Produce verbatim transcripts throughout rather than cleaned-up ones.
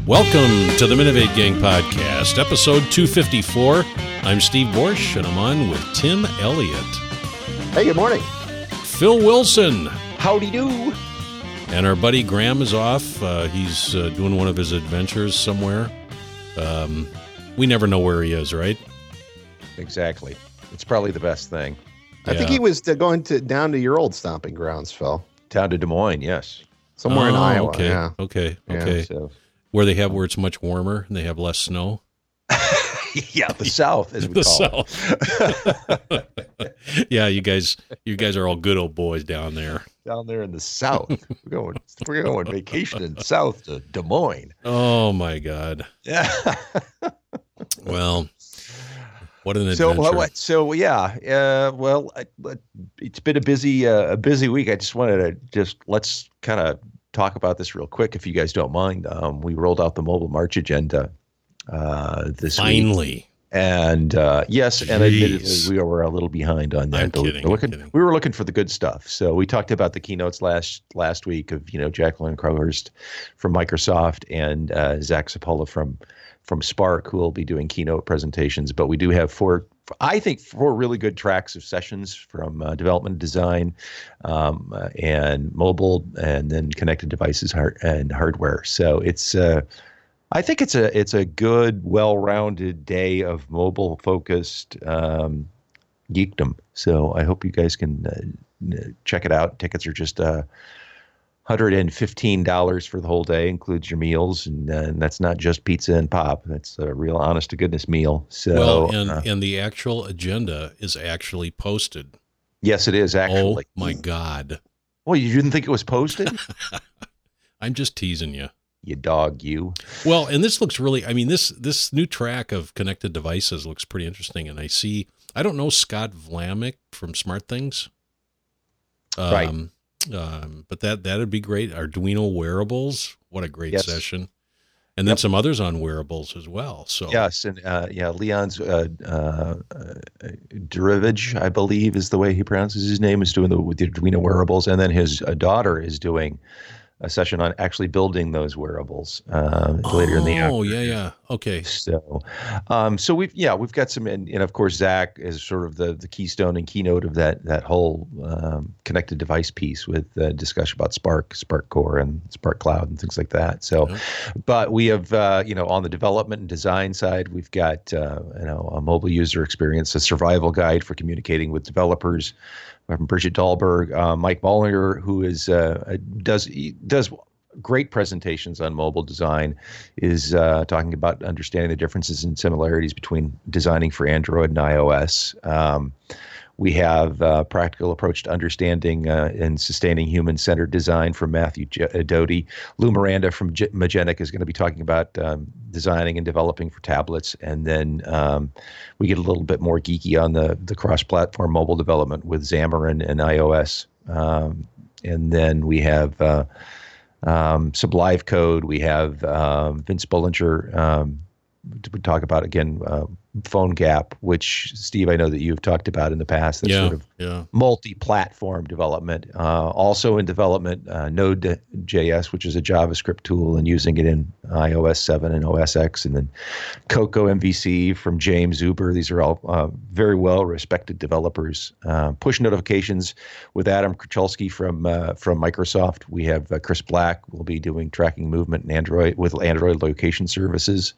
Welcome to the Minovate Gang Podcast, episode two fifty-four. I'm Steve Borsch, and I'm on with Tim Elliott. Hey, good morning. Phil Wilson. Howdy do. And our buddy Graham is off. Uh, he's uh, doing one of his adventures somewhere. Um, we never know where he is, right? Exactly. It's probably the best thing. I Yeah. think he was uh, going to down to your old stomping grounds, Phil. Down to Des Moines, yes. Somewhere in Oh, Iowa. Okay, Yeah. okay, Yeah, okay. So, Where they have where it's much warmer and they have less snow. yeah, the South, as we The call South. Yeah, you guys, you guys are all good old boys down there. it. Down there in the South. We're going, we're going vacation in South to Des Moines. Oh my God. Yeah. Well, what an So, adventure. what, so yeah, uh, well, I, but it's been a busy, uh, a busy week. I just wanted to just let's kind of talk about this real quick, if you guys don't mind. Um, we rolled out the Mobile March agenda uh, this week. Finally. And uh, yes, and admittedly, Jeez. we were a little behind on that. I'm but kidding, We were, looking, I'm kidding. we were looking for the good stuff. So we talked about the keynotes last last week of you know Jacqueline Crowhurst from Microsoft and uh, Zach Cipolla from from Spark, who will be doing keynote presentations. But we do have four, I think, four really good tracks of sessions from uh, development, design, um, uh, and mobile, and then connected devices hard- and hardware. So it's. Uh, I think it's a it's a good, well-rounded day of mobile-focused um, geekdom. So I hope you guys can uh, check it out. Tickets are just uh, one hundred fifteen dollars for the whole day, includes your meals, and, uh, and that's not just pizza and pop. That's a real honest-to-goodness meal. So Well, and, uh, and the actual agenda is actually posted. yes, it is actually. Oh my God. Well, you didn't think it was posted? I'm just teasing you. You dog, you. Well, and this looks really, I mean, this this new track of connected devices looks pretty interesting. And I see, I don't know Scott Vlamick from Smart Things. Um, Right. Um, but that, that'd be great. Arduino wearables. What a great Yes. session. And then Yep. some others on wearables as well. So Yes, and uh, yeah, Leon's uh, uh, uh, Derivage, I believe, is the way he pronounces his name, is doing the, with the Arduino wearables, and then his uh, daughter is doing a session on actually building those wearables uh, later in the Oh, afternoon. yeah, yeah. Okay. So, um, so we've yeah we've got some, and, and of course Zach is sort of the the keystone and keynote of that that whole um, connected device piece with uh, discussion about Spark, Spark Core, and Spark Cloud and things like that. So, Yeah. but we have uh, you know on the development and design side, we've got uh, you know a mobile user experience, a survival guide for communicating with developers. From Bridget Dahlberg, uh, Mike Mollinger, who is uh, does he does great presentations on mobile design, is uh, talking about understanding the differences and similarities between designing for Android and iOS. Um, we have a practical approach to understanding uh, and sustaining human-centered design from Matthew J- uh, Doty. Lou Miranda from G- Magenic is going to be talking about um, designing and developing for tablets. And then um, we get a little bit more geeky on the, the cross-platform mobile development with Xamarin and iOS. Um, and then we have uh, um, some live code. We have um, Vince Bullinger um, to talk about, again, uh, PhoneGap, which, Steve, I know that you've talked about in the past. That's Yeah, sort of yeah. multi-platform development. Uh, also in development, uh, Node.js, which is a JavaScript tool, and using it in iOS seven and O S X, and then Cocoa M V C from James Zuber. These are all uh, very well-respected developers. Uh, push notifications with Adam Krachalski from uh, from Microsoft. We have uh, Chris Black will be doing tracking movement in Android with Android location services.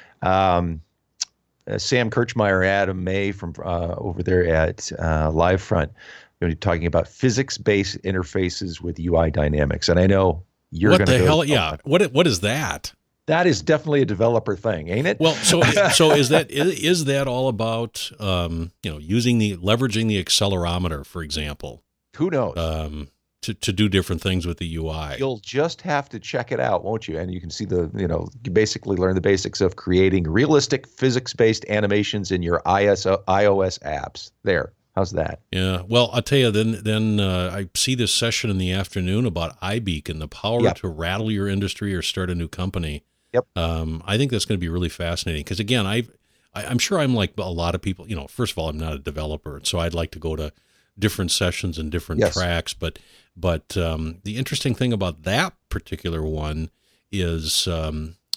Um, Uh, Sam Kirchmeier, Adam May from uh, over there at uh, Livefront, going to be talking about physics-based interfaces with U I dynamics. And I know you're What going to the go, hell? "Oh, Yeah. What, what is that? that is definitely a developer thing, ain't it?" Well, so so is that is, is that all about um, you know using the leveraging the accelerometer, for example, Who knows? um, to to do different things with the U I? You'll just have to check it out, won't you? And you can see the, you know, you basically learn the basics of creating realistic physics-based animations in your I S O, iOS apps. There. How's that? Yeah. Well, I'll tell you. Then then uh, I see this session in the afternoon about iBeacon, the power Yep. to rattle your industry or start a new company. Yep. Um, I think that's going to be really fascinating because again, I've, I I'm sure I'm like a lot of people. You know, first of all, I'm not a developer, so I'd like to go to different sessions and different Yes. tracks. But but um, the interesting thing about that particular one is um,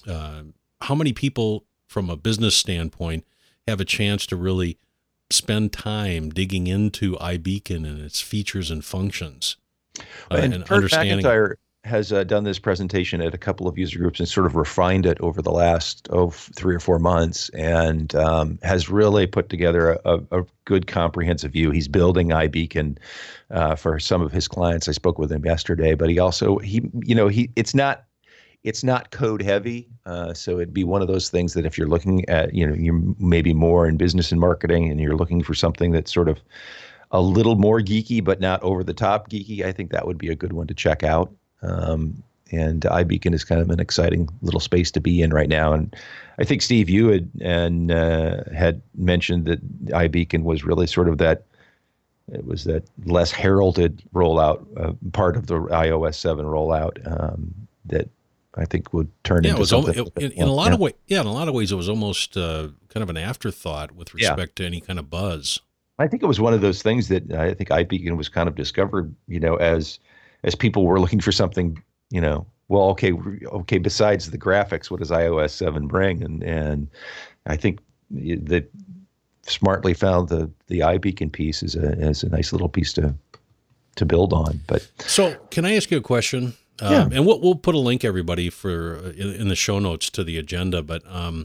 uh, how many people from a business standpoint have a chance to really spend time digging into iBeacon and its features and functions, uh, and, and Kurt understanding. McIntyre has uh, done this presentation at a couple of user groups and sort of refined it over the last oh, three or four months, and um, has really put together a, a good comprehensive view. He's building iBeacon uh, for some of his clients. I spoke with him yesterday, but he also he you know he it's not it's not code heavy, uh, so it'd be one of those things that if you're looking at you know you're maybe more in business and marketing and you're looking for something that's sort of a little more geeky but not over the top geeky, I think that would be a good one to check out. Um, and iBeacon is kind of an exciting little space to be in right now. And I think, Steve, you had and uh, had mentioned that iBeacon was really sort of that, it was that less heralded rollout, uh, part of the iOS seven rollout um, that I think would turn yeah, into it was something. almo- in, in a lot yeah. of ways. Yeah, in a lot of ways, it was almost uh, kind of an afterthought with respect yeah. to any kind of buzz. I think it was one of those things that I think iBeacon was kind of discovered, you know, as as people were looking for something, you know, well, okay, okay. Besides the graphics, what does iOS seven bring? And and I think that smartly found the the iBeacon piece is a is a nice little piece to to build on. But so, can I ask you a question? Yeah. Um, and we'll we'll put a link, everybody, for uh, in, in the show notes to the agenda. But um,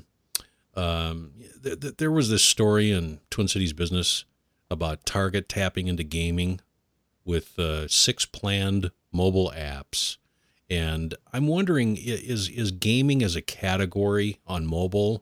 um, th- th- there was this story in Twin Cities Business about Target tapping into gaming with uh, six planned mobile apps. And I'm wondering, is is gaming as a category on mobile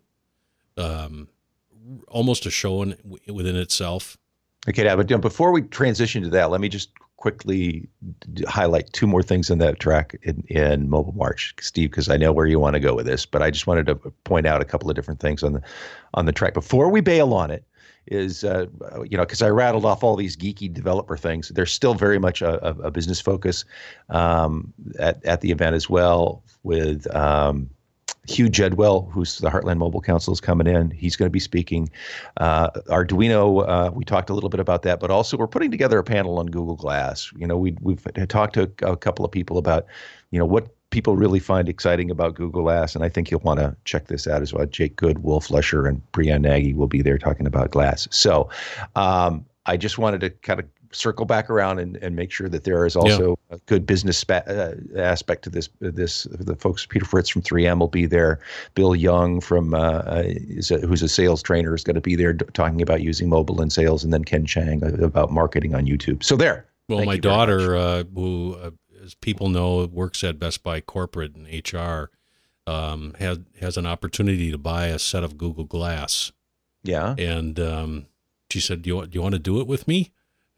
um, almost a show in, within itself? Okay, now, but before we transition to that, let me just quickly highlight two more things in that track in, in Mobile March, Steve, because I know where you want to go with this, but I just wanted to point out a couple of different things on the on the track before we bail on it. Is, uh, you know, because I rattled off all these geeky developer things. There's still very much a, a, a business focus um, at, at the event as well with um, Hugh Jedwell, who's the Heartland Mobile Council, is coming in. He's going to be speaking. Uh, Arduino, uh, we talked a little bit about that, but also we're putting together a panel on Google Glass. You know, we, we've talked to a couple of people about, you know, what people really find exciting about Google Glass, and I think you'll want to check this out as well. Jake Good, Wolf Lesher, and Brianne Nagy will be there talking about Glass. So um, I just wanted to kind of circle back around and, and make sure that there is also yeah. a good business spa- uh, aspect to this. This the folks, Peter Fritz from three M will be there. Bill Young from uh, is a, who's a sales trainer is going to be there d- talking about using mobile in sales, and then Ken Chang about marketing on YouTube. So there. Well, Thank my daughter, uh, who uh, as people know, works at Best Buy Corporate in H R, um, has has an opportunity to buy a set of Google Glass. Yeah. And um, she said, "Do you do you want to do it with me?"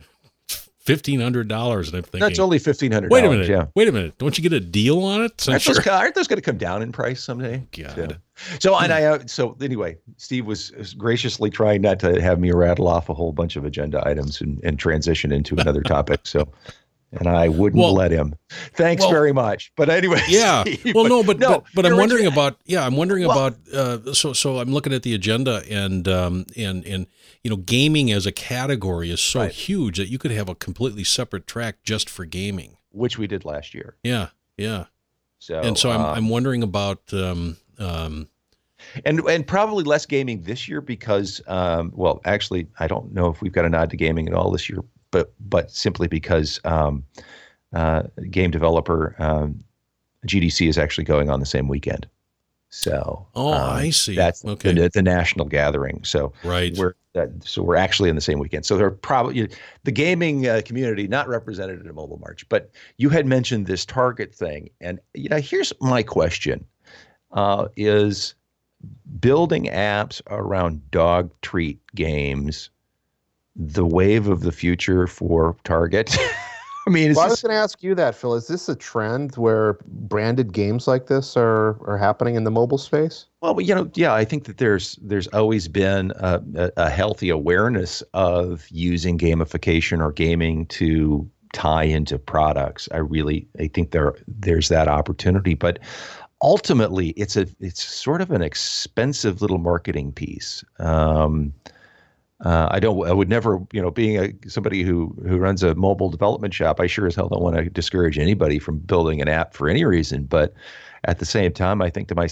Fifteen hundred dollars, and I'm thinking that's only fifteen hundred. Wait a minute. Yeah. Wait a minute. Don't you get a deal on it? So aren't, sure. those, aren't those going to come down in price someday? God. So, so and I uh, so anyway, Steve was, was graciously trying not to have me rattle off a whole bunch of agenda items and, and transition into another topic. So. And I wouldn't well, let him. Thanks well, very much. But anyway, yeah. Steve, well, no, but no, but, but I'm wondering right. about yeah, I'm wondering well, about uh, so so I'm looking at the agenda and um and and you know gaming as a category is so right. huge that you could have a completely separate track just for gaming, which we did last year. Yeah, yeah. So and so I'm um, I'm wondering about um um. And and probably less gaming this year because um well actually I don't know if we've got a nod to gaming at all this year. But but simply because um, uh, game developer um, G D C is actually going on the same weekend, so oh um, I see that's okay. the, the national gathering. So right, we're that, so we're actually in the same weekend. So they're probably the gaming uh, community not represented at a Mobile March. But you had mentioned this Target thing, and you know here's my question: uh, is building apps around dog treat games the wave of the future for Target? I mean, is well, this... I was going to ask you that, Phil. Is this a trend where branded games like this are are happening in the mobile space? Well, you know, yeah, I think that there's there's always been a, a, a healthy awareness of using gamification or gaming to tie into products. I really, I think there there's that opportunity, but ultimately, it's a it's sort of an expensive little marketing piece. Um, Uh, I don't. I would never, you know, being a somebody who who runs a mobile development shop, I sure as hell don't want to discourage anybody from building an app for any reason. But at the same time, I think to myself,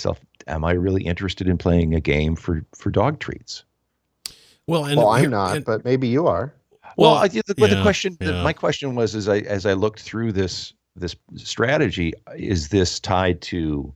am I really interested in playing a game for, for dog treats? Well, and well, I'm here- not, and- but maybe you are. Well, Well, I, the, but the yeah, question, the, yeah. my question was, as I as I looked through this this strategy, is this tied to?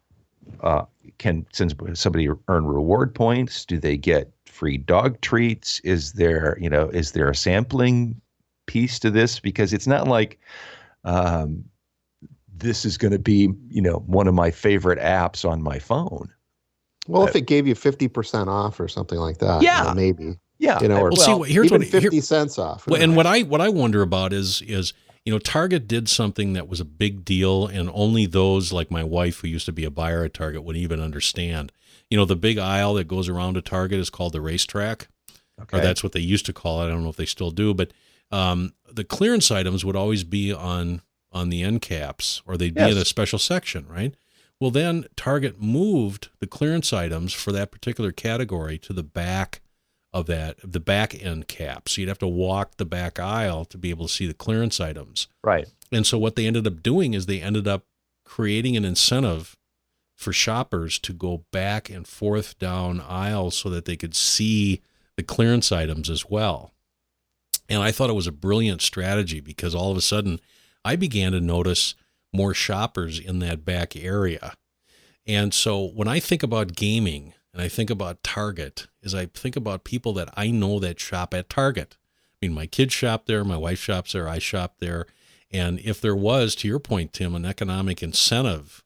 Uh, can since somebody earn reward points? Do they get free dog treats? Is there you know is there a sampling piece to this? Because it's not like um, this is going to be you know one of my favorite apps on my phone. Well, Uh, if it gave you fifty percent off or something like that, Yeah. you know, maybe. Yeah, You know, or Well, see, well, what- here's even what here- fifty cents off. who Well, and knows? what I what I wonder about is is you know Target did something that was a big deal, and only those like my wife, who used to be a buyer at Target, would even understand. You know, the big aisle that goes around a Target is called the racetrack, okay. or that's what they used to call it. I don't know if they still do, but um, the clearance items would always be on on the end caps, or they'd be Yes. in a special section, right? Well, then Target moved the clearance items for that particular category to the back of that, the back end cap. So you'd have to walk the back aisle to be able to see the clearance items. right. And so what they ended up doing is they ended up creating an incentive for shoppers to go back and forth down aisles so that they could see the clearance items as well. And I thought it was a brilliant strategy because all of a sudden I began to notice more shoppers in that back area. And so when I think about gaming and I think about Target, is I think about people that I know that shop at Target. I mean, my kids shop there, my wife shops there, I shop there. And if there was, to your point, Tim, an economic incentive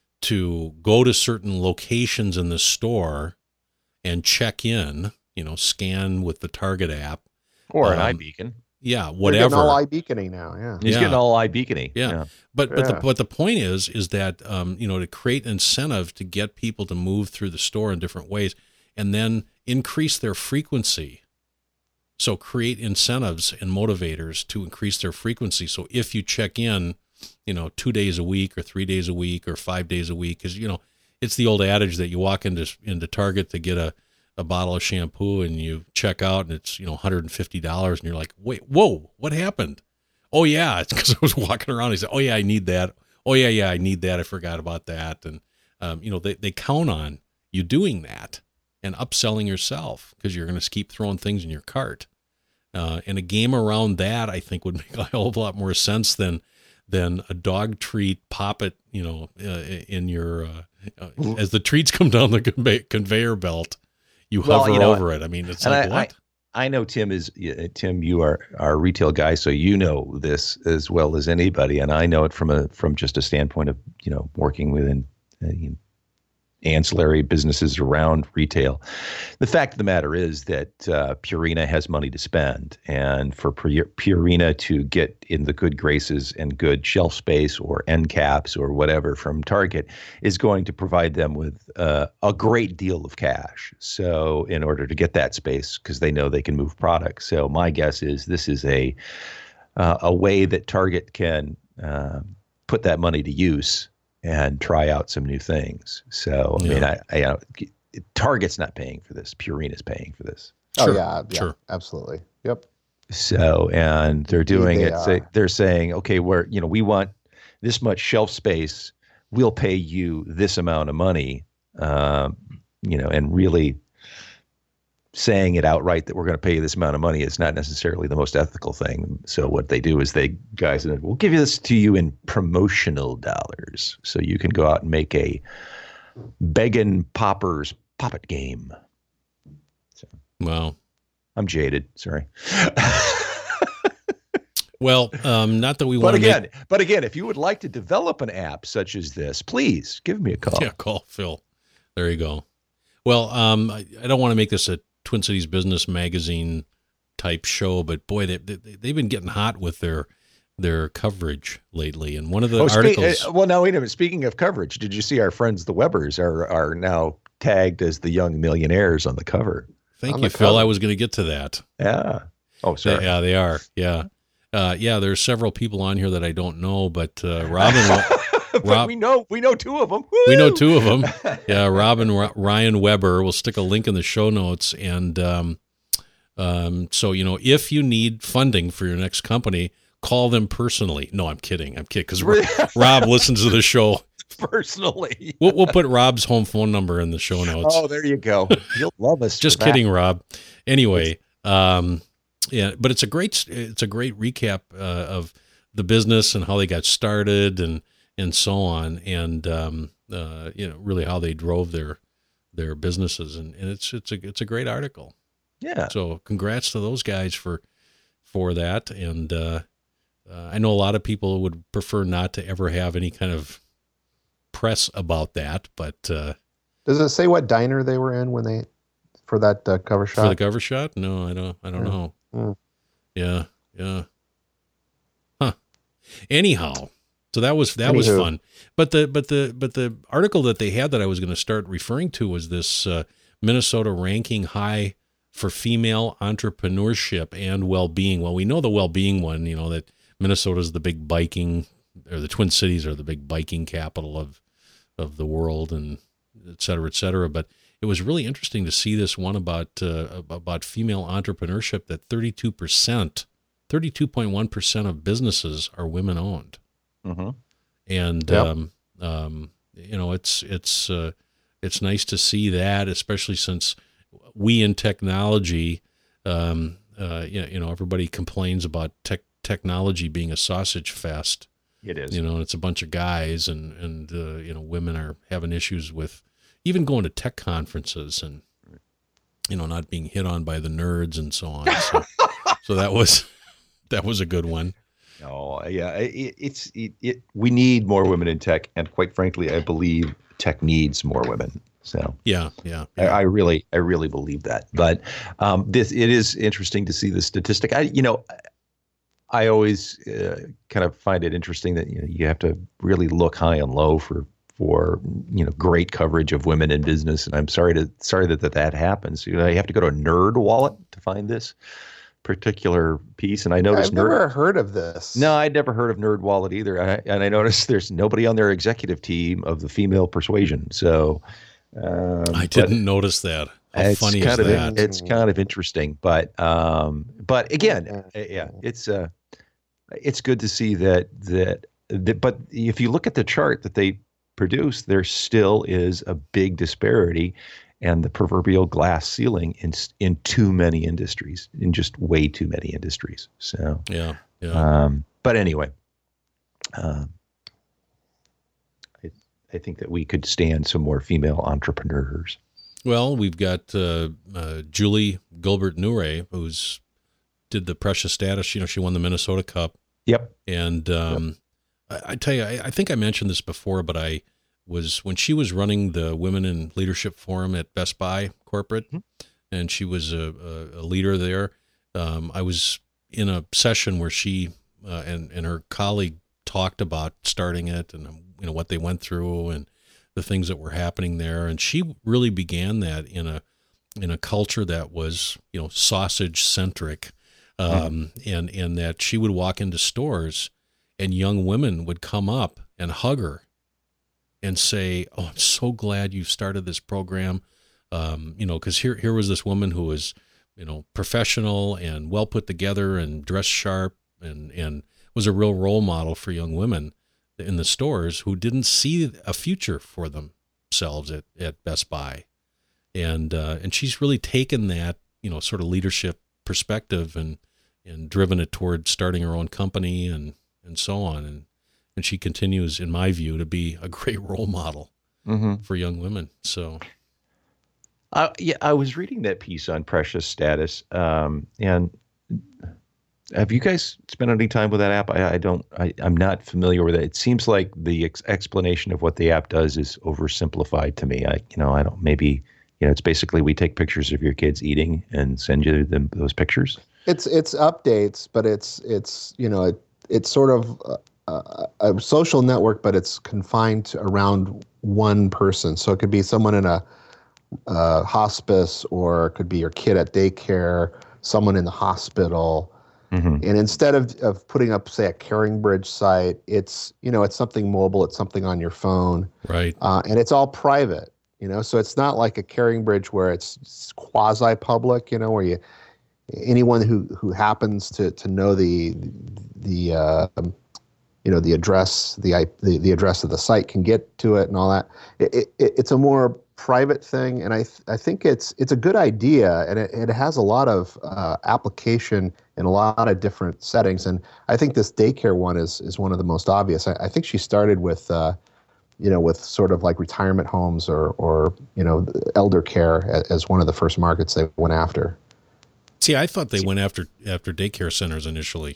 to go to certain locations in the store and check in, you know, scan with the Target app, Or an Um, iBeacon. yeah, They're whatever. getting all iBeaconing now. Yeah. He's Yeah. getting all iBeacony. Yeah. But but the Yeah. but the point is is that um, you know, to create incentive to get people to move through the store in different ways, and then increase their frequency. So create incentives and motivators to increase their frequency. So if you check in, you know, two days a week or three days a week or five days a week, because you know it's the old adage that you walk into into Target to get a a bottle of shampoo and you check out and it's you know one hundred fifty dollars and you're like, wait, whoa, what happened? Oh yeah, it's because I was walking around. He said, oh yeah, I need that. Oh yeah, yeah, I need that. I forgot about that. And um, you know, they they count on you doing that and upselling yourself because you're going to keep throwing things in your cart. Uh, and a game around that, I think, would make a hell of a lot more sense than than a dog treat pop it, you know, uh, in your uh, uh, as the treats come down the convey- conveyor belt, you Well, hover you know, over it. I mean, it's and like I- what? I know Tim is uh, Tim. You are our retail guy, so you know this as well as anybody, and I know it from a from just a standpoint of you know working within uh, you know, ancillary businesses around retail. The fact of the matter is that uh, Purina has money to spend, and for Pur- Purina to get in the good graces and good shelf space or end caps or whatever from Target is going to provide them with uh, a great deal of cash. So in order to get that space, because they know they can move products. So my guess is this is a uh, a way that Target can uh, put that money to use and try out some new things. So, I mean, Yeah. I, I you know, Target's not paying for this. Purina's paying for this. Oh Sure, yeah, yeah, sure. absolutely. Yep. So, and they're doing they it. Say, are. they're saying, okay, we're, you know, we want this much shelf space. We'll pay you this amount of money, um, you know, and really saying it outright that we're going to pay you this amount of money is not necessarily the most ethical thing. So what they do is they guys, we'll give you this to you in promotional dollars. So you can go out and make a Beggin' Poppers Poppet game. Wow. I'm jaded. Sorry. Well, um, not that we But want to again, make, but again, if you would like to develop an app such as this, please give me a call. yeah, call Phil. There you go. Well, um, I, I don't want to make this a Twin Cities Business Magazine type show, but boy, they, they, they've been getting hot with their their coverage lately. And one of the Oh, spe- articles, uh, well, now wait a minute. Speaking of coverage, did you see our friends the Webbers are are now tagged as the young millionaires on the cover? thank on you, the Phil. cover. I was going to get to that. Yeah. Oh, They- sorry. yeah, they are. Yeah. Uh, yeah, there's several people on here that I don't know, but uh, Robin, but Rob- we know we know two of them. we know two of them. Yeah, Robin Ro- Ryan Weber. We'll stick a link in the show notes. And um, um, so, you know, if you need funding for your next company, call them personally. No, I'm kidding. I'm kidding because Rob listens to the show personally. We'll, we'll put Rob's home phone number in the show notes. Oh, there you go. You'll love us. Just for kidding, that. Rob. Anyway, um, yeah, but it's a great it's a great recap uh, of the business and how they got started and and so on, and um, uh, you know, really how they drove their their businesses, and, and it's it's a it's a great article. Yeah. So congrats to those guys for for that, and uh, uh, I know a lot of people would prefer not to ever have any kind of press about that, but uh, Does it say what diner they were in when they for that uh, cover shot? for the cover shot, no, I don't, I don't Yeah. know. Mm. Yeah, yeah. Huh. Anyhow, so that was that was Anywho. fun. But the but the but the article that they had that I was going to start referring to was this uh, Minnesota ranking high for female entrepreneurship and well-being. Well, we know the well-being one. You know that Minnesota's the big biking, or the Twin Cities are the big biking capital of of the world, and et cetera, et cetera. But it was really interesting to see this one about uh, about female entrepreneurship, that thirty-two percent, thirty-two point one percent of businesses are women owned. Mm-hmm. And, Yep. um, um, you know, it's, it's, uh, it's nice to see that, especially since we in technology, um, uh, you know, you know, everybody complains about tech technology being a sausage fest. It is. You know, and it's a bunch of guys, and, and, uh, you know, women are having issues with even going to tech conferences and, you know, not being hit on by the nerds and so on. So, so that was, that was a good one. Oh, yeah. It, it's it, it. We need more women in tech, and quite frankly, I believe tech needs more women. So Yeah. Yeah. I, I really, I really believe that. But um, this, it is interesting to see the statistic. I, you know, I always uh, kind of find it interesting that you know you have to really look high and low for for you know great coverage of women in business. And I'm sorry to sorry that that, that happens. You know, you have to go to NerdWallet to find this particular piece. And I noticed I've never Nerd. heard of this. No, I'd never heard of NerdWallet either. And I, and I noticed there's nobody on their executive team of the female persuasion. So um, I but- didn't notice that. How it's funny kind is of that? it's kind of interesting, but um, but again, uh, yeah, it's uh, it's good to see that, that that. But if you look at the chart that they produce, there still is a big disparity, and the proverbial glass ceiling in in too many industries, in just way too many industries. So Yeah. Yeah. um, but anyway, um, I I think that we could stand some more female entrepreneurs. Well, we've got uh, uh, Julie Gilbert Nure, who's did the Precious Status. You know, she won the Minnesota Cup. Yep. And um, I, I tell you, I, I think I mentioned this before, but I was, when she was running the Women in Leadership Forum at Best Buy Corporate, Mhm. and she was a, a, a leader there, um, I was in a session where she uh, and, and her colleague talked about starting it, and you know what they went through and the things that were happening there. And she really began that in a in a culture that was, you know, sausage centric, um, and and that she would walk into stores and young women would come up and hug her and say, "Oh, I'm so glad you started this program," um, you know, because here here was this woman who was, you know, professional and well put together and dressed sharp and and was a real role model for young women in the stores who didn't see a future for themselves at, at Best Buy. And uh, and she's really taken that, you know, sort of leadership perspective and and driven it toward starting her own company and, and so on. And and she continues, in my view, to be a great role model Mm-hmm. for young women. So Uh, yeah, I was reading that piece on Precious Status, um, and have you guys spent any time with that app? I, I don't. I, I'm not familiar with it. It seems like the ex- explanation of what the app does is oversimplified to me. I, you know, I don't. Maybe, you know, it's basically we take pictures of your kids eating and send you them those pictures. It's it's updates, but it's it's you know it, it's sort of a, a, a social network, but it's confined to around one person. So it could be someone in a, a hospice, or it could be your kid at daycare, someone in the hospital. Mm-hmm. And instead of, of putting up, say, a Caring Bridge site, it's, you know, it's something mobile, it's something on your phone, right. uh, and it's all private, you know, so it's not like a Caring Bridge where it's quasi-public, you know, where you, anyone who, who happens to, to know the, the, uh, you know, the address, the I- the, the address of the site can get to it and all that. It, it, it's a more private thing, and I th- I think it's it's a good idea, and it, it has a lot of uh, application in a lot of different settings. And I think this daycare one is is one of the most obvious. I, I think she started with. Uh, you know, with sort of like retirement homes or, or you know, elder care as, as one of the first markets they went after. See, I thought they went after after daycare centers initially.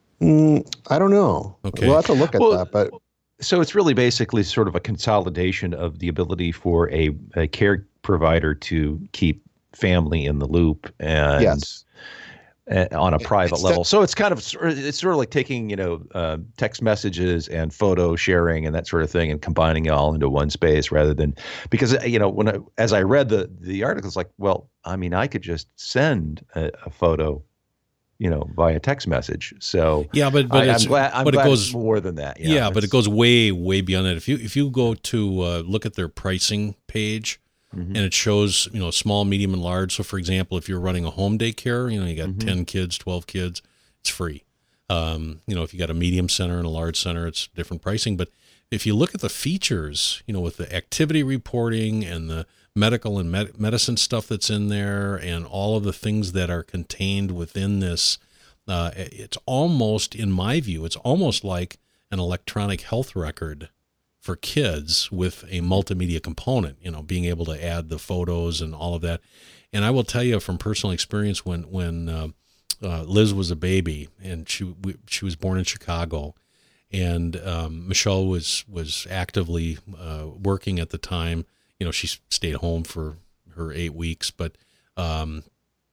Mm, I don't know. Okay. We'll have to look at Well, that. But so it's really basically sort of a consolidation of the ability for a, a care provider to keep family in the loop and yes. uh, on a private It's level. that- So it's kind of it's sort of like taking, you know, uh, text messages and photo sharing and that sort of thing and combining it all into one space rather than because, you know, when I, as I read the the article, it's like, well, I mean, I could just send a, a photo, you know, via text message. So Yeah, but but I, it's, I'm glad, I'm but glad it it's goes more than that. yeah, but it it's- goes way way beyond that. If you if you go to uh, look at their pricing page, Mhm. and it shows, you know, small, medium, and large. So, for example, if you're running a home daycare, you know, you got Mhm. ten kids, twelve kids, it's free. Um, you know, if you got a medium center and a large center, it's different pricing. But if you look at the features, you know, with the activity reporting and the medical and med- medicine stuff that's in there and all of the things that are contained within this, uh, it's almost, in my view, it's almost like an electronic health record for kids with a multimedia component, you know, being able to add the photos and all of that. And I will tell you from personal experience, when when uh, uh, Liz was a baby and she we, she was born in Chicago, and um, Michelle was was actively uh, working at the time. You know, she stayed home for her eight weeks, but um,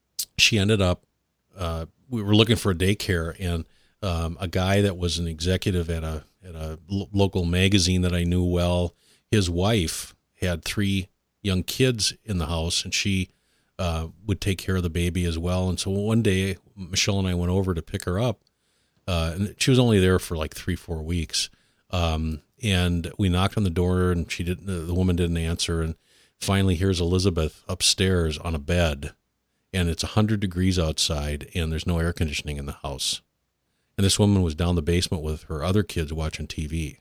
she ended up. Uh, we were looking for a daycare, and um, a guy that was an executive at a at a lo- local magazine that I knew well, his wife had three young kids in the house, and she uh, would take care of the baby as well. And so one day, Michelle and I went over to pick her up, uh, and she was only there for like three, four weeks. Um, and we knocked on the door, and she didn't. The woman didn't answer. And finally, here's Elizabeth upstairs on a bed, and it's a hundred degrees outside, and there's no air conditioning in the house. And this woman was down the basement with her other kids watching T V.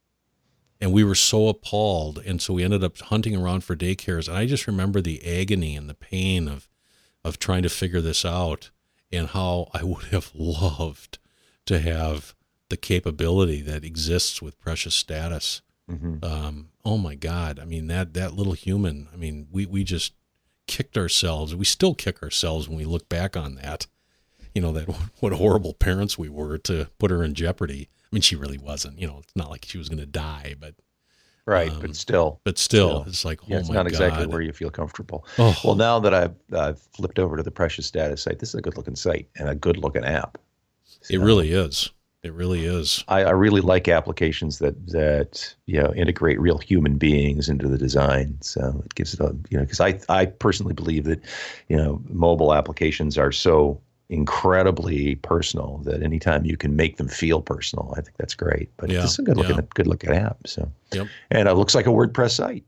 And we were so appalled. And so we ended up hunting around for daycares. And I just remember the agony and the pain of, of trying to figure this out, and how I would have loved to have the capability that exists with Precious Status. Mhm. Um, oh my God. I mean, that, that little human, I mean, we, we just kicked ourselves. We still kick ourselves when we look back on that. You know, that what horrible parents we were to put her in jeopardy. I mean, she really wasn't, you know, it's not like she was going to die, but, Right, um, but still, but still, Still. it's like, yeah, oh it's my not exactly God. where you feel comfortable. Oh. Well, now that I've, I've flipped over to the Precious Status site, this is a good looking site and a good looking app. It So really is. It really is. I, I really like applications that that you know integrate real human beings into the design. So it gives it a you know because I I personally believe that you know mobile applications are so incredibly personal that anytime you can make them feel personal, I think that's great. But Yeah, it's a good looking yeah. good looking app. So Yep. and it looks like a WordPress site.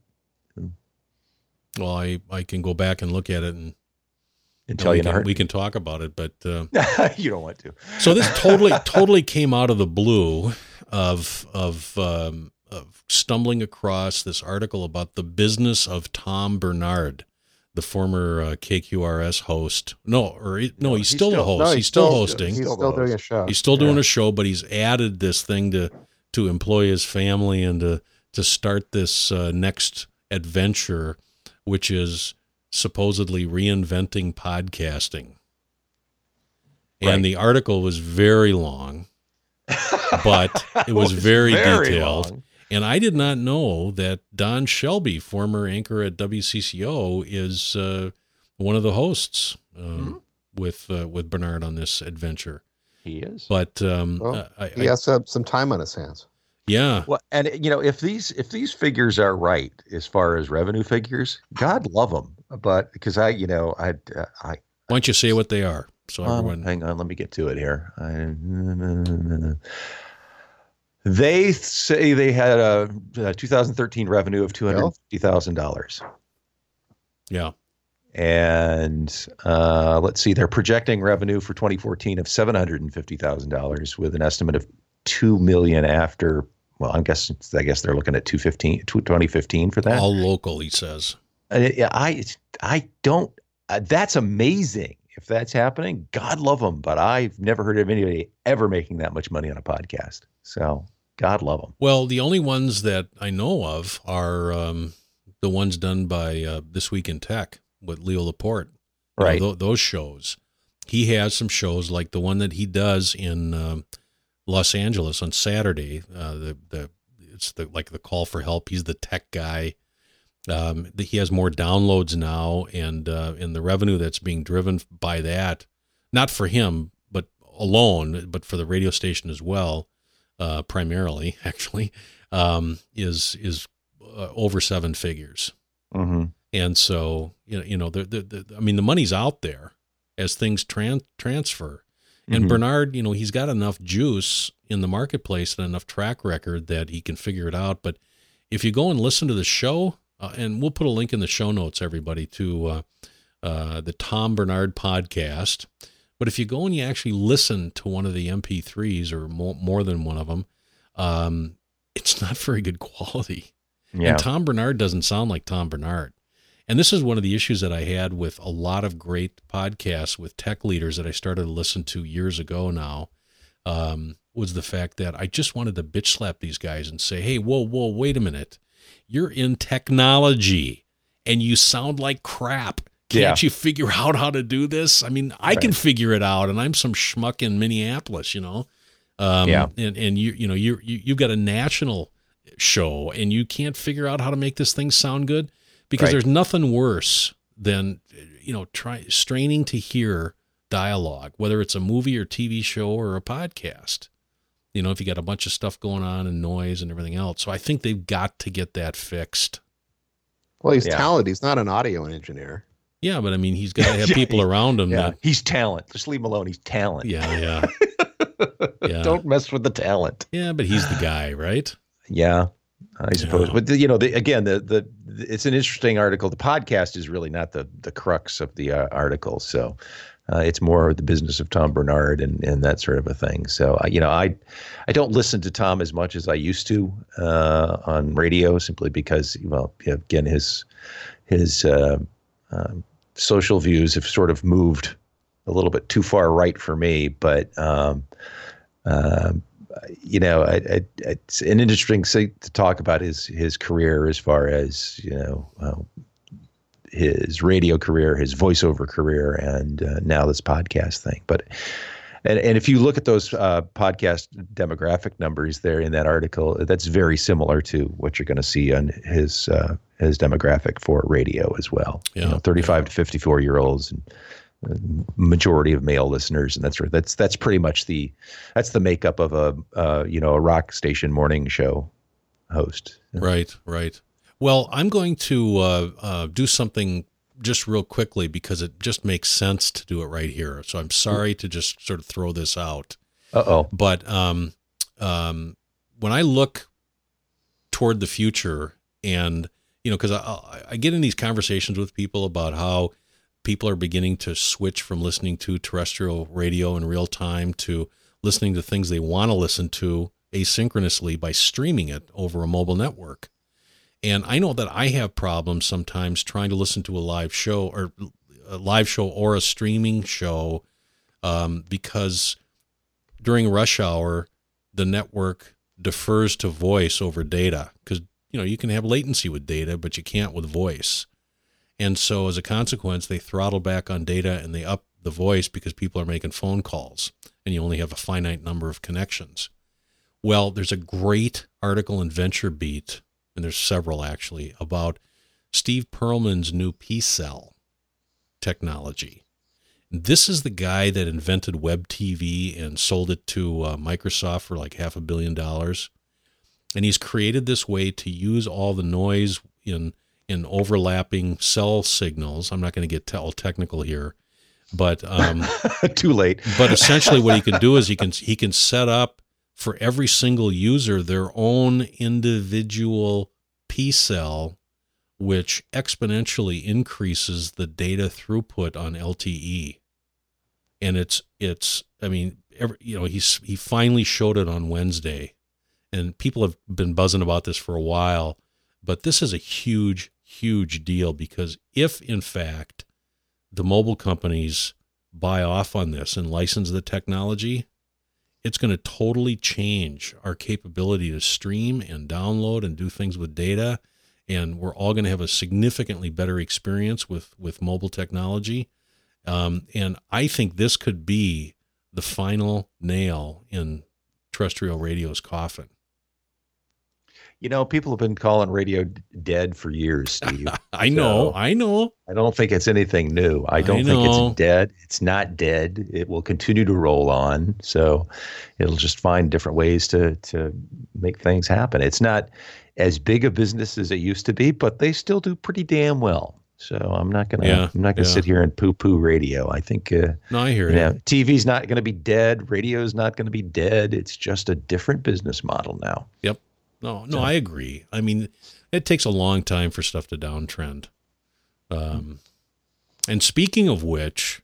Well, I, I can go back and look at it, and, And and tell we, you in a can, heartbeat. we can talk about it. But uh, You don't want to. so this totally totally came out of the blue of of um, of stumbling across this article about the business of Tom Bernard, the former uh, K Q R S host. No, or he, no, No, he's he's still a still- host. no, he's, still, hosting. He's Still still the doing a host. show. He's still doing Yeah. a show, but he's added this thing to to employ his family and to to start this uh, next adventure, which is supposedly reinventing podcasting. Right. And the article was very long, but it was very, detailed. long. And I did not know that Don Shelby, former anchor at W C C O, is uh, one of the hosts um, with uh, with Bernard on this adventure. He is. But um, Well, I, He I, has to have some time on his hands. yeah, Well, and you know, if these if these figures are right as far as revenue figures, God love them. But because I, you know, I, uh, I, why don't you say what they are so um, everyone? hang on, let me get to it here. I, they say they had a, a two thousand thirteen revenue of two hundred fifty thousand dollars, Yeah, and uh, let's see, they're projecting revenue for twenty fourteen of seven hundred fifty thousand dollars with an estimate of two million after. Well, I guess I guess they're looking at two fifteen, twenty fifteen for that. All local, he says. Uh, yeah, I I don't. Uh, that's amazing. If that's happening, God love them. But I've never heard of anybody ever making that much money on a podcast. So God love them. Well, the only ones that I know of are um, the ones done by uh, This Week in Tech with Leo Laporte. You Right. know, th- those shows. He has some shows like the one that he does in um, Los Angeles on Saturday. Uh, the the it's the like the call for help. He's the tech guy. Um, the, he has more downloads now, and uh, and the revenue that's being driven by that, not for him, but alone, but for the radio station as well, uh, primarily actually, um, is is uh, over seven figures. Mm-hmm. And so you know, you know, the, the, the, I mean, the money's out there as things tran- transfer. And Mhm. Bernard, you know, he's got enough juice in the marketplace and enough track record that he can figure it out. But if you go and listen to the show, uh, and we'll put a link in the show notes, everybody, to uh, uh, the Tom Bernard podcast. But if you go and you actually listen to one of the M P threes or more, more than one of them, um, it's not very good quality. Yeah. And Tom Bernard doesn't sound like Tom Bernard. And this is one of the issues that I had with a lot of great podcasts with tech leaders that I started to listen to years ago now, um, was the fact that I just wanted to bitch slap these guys and say, hey, whoa, whoa, wait a minute. You're in technology and you sound like crap. Can't Yeah. you figure out how to do this? I mean, I can Right. figure it out, and I'm some schmuck in Minneapolis, you know? Um, Yeah. And, and you, you know, you you you've got a national show and you can't figure out how to make this thing sound good. Because Right. there's nothing worse than, you know, try straining to hear dialogue, whether it's a movie or T V show or a podcast. You know, if you got a bunch of stuff going on and noise and everything else. So I think they've got to get that fixed. Well, he's Yeah. talented. He's not an audio engineer. Yeah, but I mean, he's got to have people around him. Yeah. That, He's talent. Just leave him alone. He's talent. yeah, yeah, yeah. Don't mess with the talent. yeah, but he's the guy, right? Yeah, I suppose. Yeah. But the, you know, the, again, the, the the it's an interesting article. The podcast is really not the the crux of the uh, article, so uh, it's more the business of Tom Bernard and and that sort of a thing. So uh, you know, I I don't listen to Tom as much as I used to uh, on radio, simply because, well, again, his his uh, um, social views have sort of moved a little bit too far right for me, but. Um, um, You know, I, I, it's an interesting thing to talk about his his career as far as, you know, uh, his radio career, his voiceover career, and uh, now this podcast thing. But and and if you look at those uh, podcast demographic numbers there in that article, that's very similar to what you're going to see on his uh, his demographic for radio as well. Yeah. You know, thirty-five to fifty-four year olds. And, majority of male listeners, and that's that's that's pretty much the that's the makeup of a uh, you know a rock station morning show host. Right, right. Well, I'm going to uh, uh, do something just real quickly because it just makes sense to do it right here. So I'm sorry to just sort of throw this out. Uh oh. But um, um, when I look toward the future, and you know, because I, I get in these conversations with people about how people are beginning to switch from listening to terrestrial radio in real time to listening to things they want to listen to asynchronously by streaming it over a mobile network. And I know that I have problems sometimes trying to listen to a live show or a live show or a streaming show um, because during rush hour, the network defers to voice over data because, you know, you can have latency with data, but you can't with voice. And so as a consequence, they throttle back on data and they up the voice because people are making phone calls and you only have a finite number of connections. Well, there's a great article in VentureBeat, and there's several actually, about Steve Perlman's new P-Cell technology. This is the guy that invented Web T V and sold it to uh, Microsoft for like half a billion dollars. And he's created this way to use all the noise in in overlapping cell signals. I'm not going to get all technical here, but um, too late. But essentially, what he can do is he can he can set up for every single user their own individual P-cell, which exponentially increases the data throughput on L T E. And it's it's I mean, every, you know, he's he finally showed it on Wednesday, and people have been buzzing about this for a while. But this is a huge, huge deal because if in fact the mobile companies buy off on this and license the technology, it's going to totally change our capability to stream and download and do things with data. And we're all going to have a significantly better experience with, with mobile technology. Um, and I think this could be the final nail in terrestrial radio's coffin. You know, people have been calling radio d- dead for years, Steve. I know, So I know. I don't think it's anything new. I don't I think know. it's dead. It's not dead. It will continue to roll on. So it'll just find different ways to to make things happen. It's not as big a business as it used to be, but they still do pretty damn well. So I'm not gonna Yeah, I'm not gonna yeah. sit here and poo-poo radio. I think uh, No, I hear you you. know, T V's not going to be dead. Radio's not going to be dead. It's just a different business model now. Yep. No, no, So- I agree. I mean, it takes a long time for stuff to downtrend. Um, and speaking of which,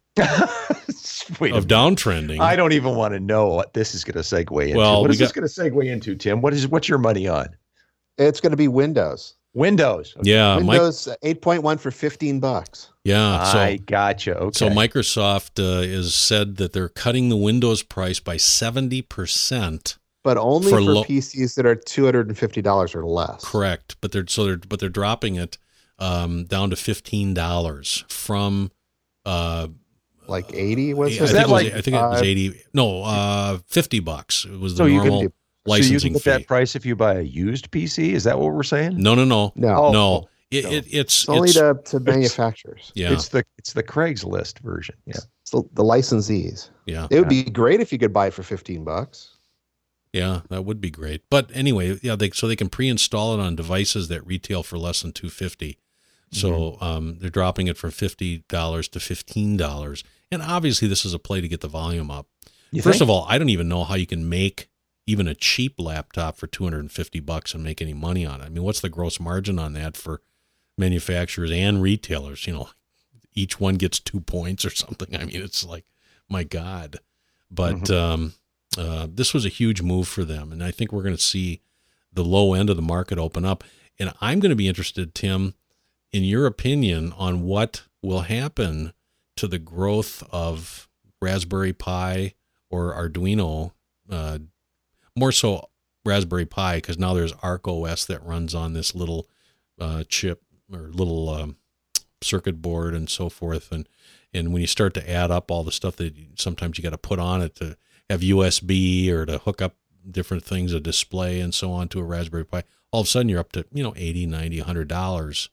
Wait a of minute. downtrending, I don't even want to know what this is going to segue into. Well, what we is this got- going to segue into, Tim? What is what's your money on? It's going to be Windows. Windows. Okay. yeah, Mike, Windows eight point one for fifteen bucks. yeah. So, I gotcha. Okay. so Microsoft uh, has said that they're cutting the Windows price by seventy percent. But only For for, low- P Cs that are two hundred fifty dollars or less. Correct, but they're so they're but they're dropping it um, down to fifteen dollars from. Uh, Like eighty was I it? think, that it was, like, I think it was uh, eighty. No, uh, fifty bucks. It was the So you can normal do- so you licensing can get fee. that price if you buy a used P C. Is that what we're saying? No, no, no, No, Oh, no. It, no. it, it's it's only it's, to, to manufacturers. yeah, It's the it's the Craigslist version. Yeah. It's the, the licensees. yeah, It would be great if you could buy it for fifteen bucks. yeah. That would be great. But anyway, yeah. They so they can pre-install it on devices that retail for less than two fifty. So Mm-hmm. um, they're dropping it from fifty dollars to fifteen dollars. And obviously, this is a play to get the volume up. You First think? of all, I don't even know how you can make even a cheap laptop for two hundred fifty bucks and make any money on it. I mean, what's the gross margin on that for manufacturers and retailers? You know, each one gets two points or something. I mean, it's like, my God. But Mhm. um, uh, this was a huge move for them. And I think we're going to see the low end of the market open up. And I'm going to be interested, Tim, in your opinion on what will happen to the growth of Raspberry Pi or Arduino, uh, more so Raspberry Pi, because now there's Arc O S that runs on this little uh, chip or little um, circuit board and so forth. And and when you start to add up all the stuff that you, sometimes you got to put on it to have U S B or to hook up different things, a display and so on to a Raspberry Pi, all of a sudden you're up to, you know, eighty, ninety, one hundred dollars.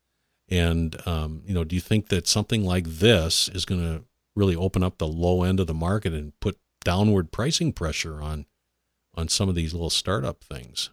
And, um, you know, do you think that something like this is going to really open up the low end of the market and put downward pricing pressure on on some of these little startup things?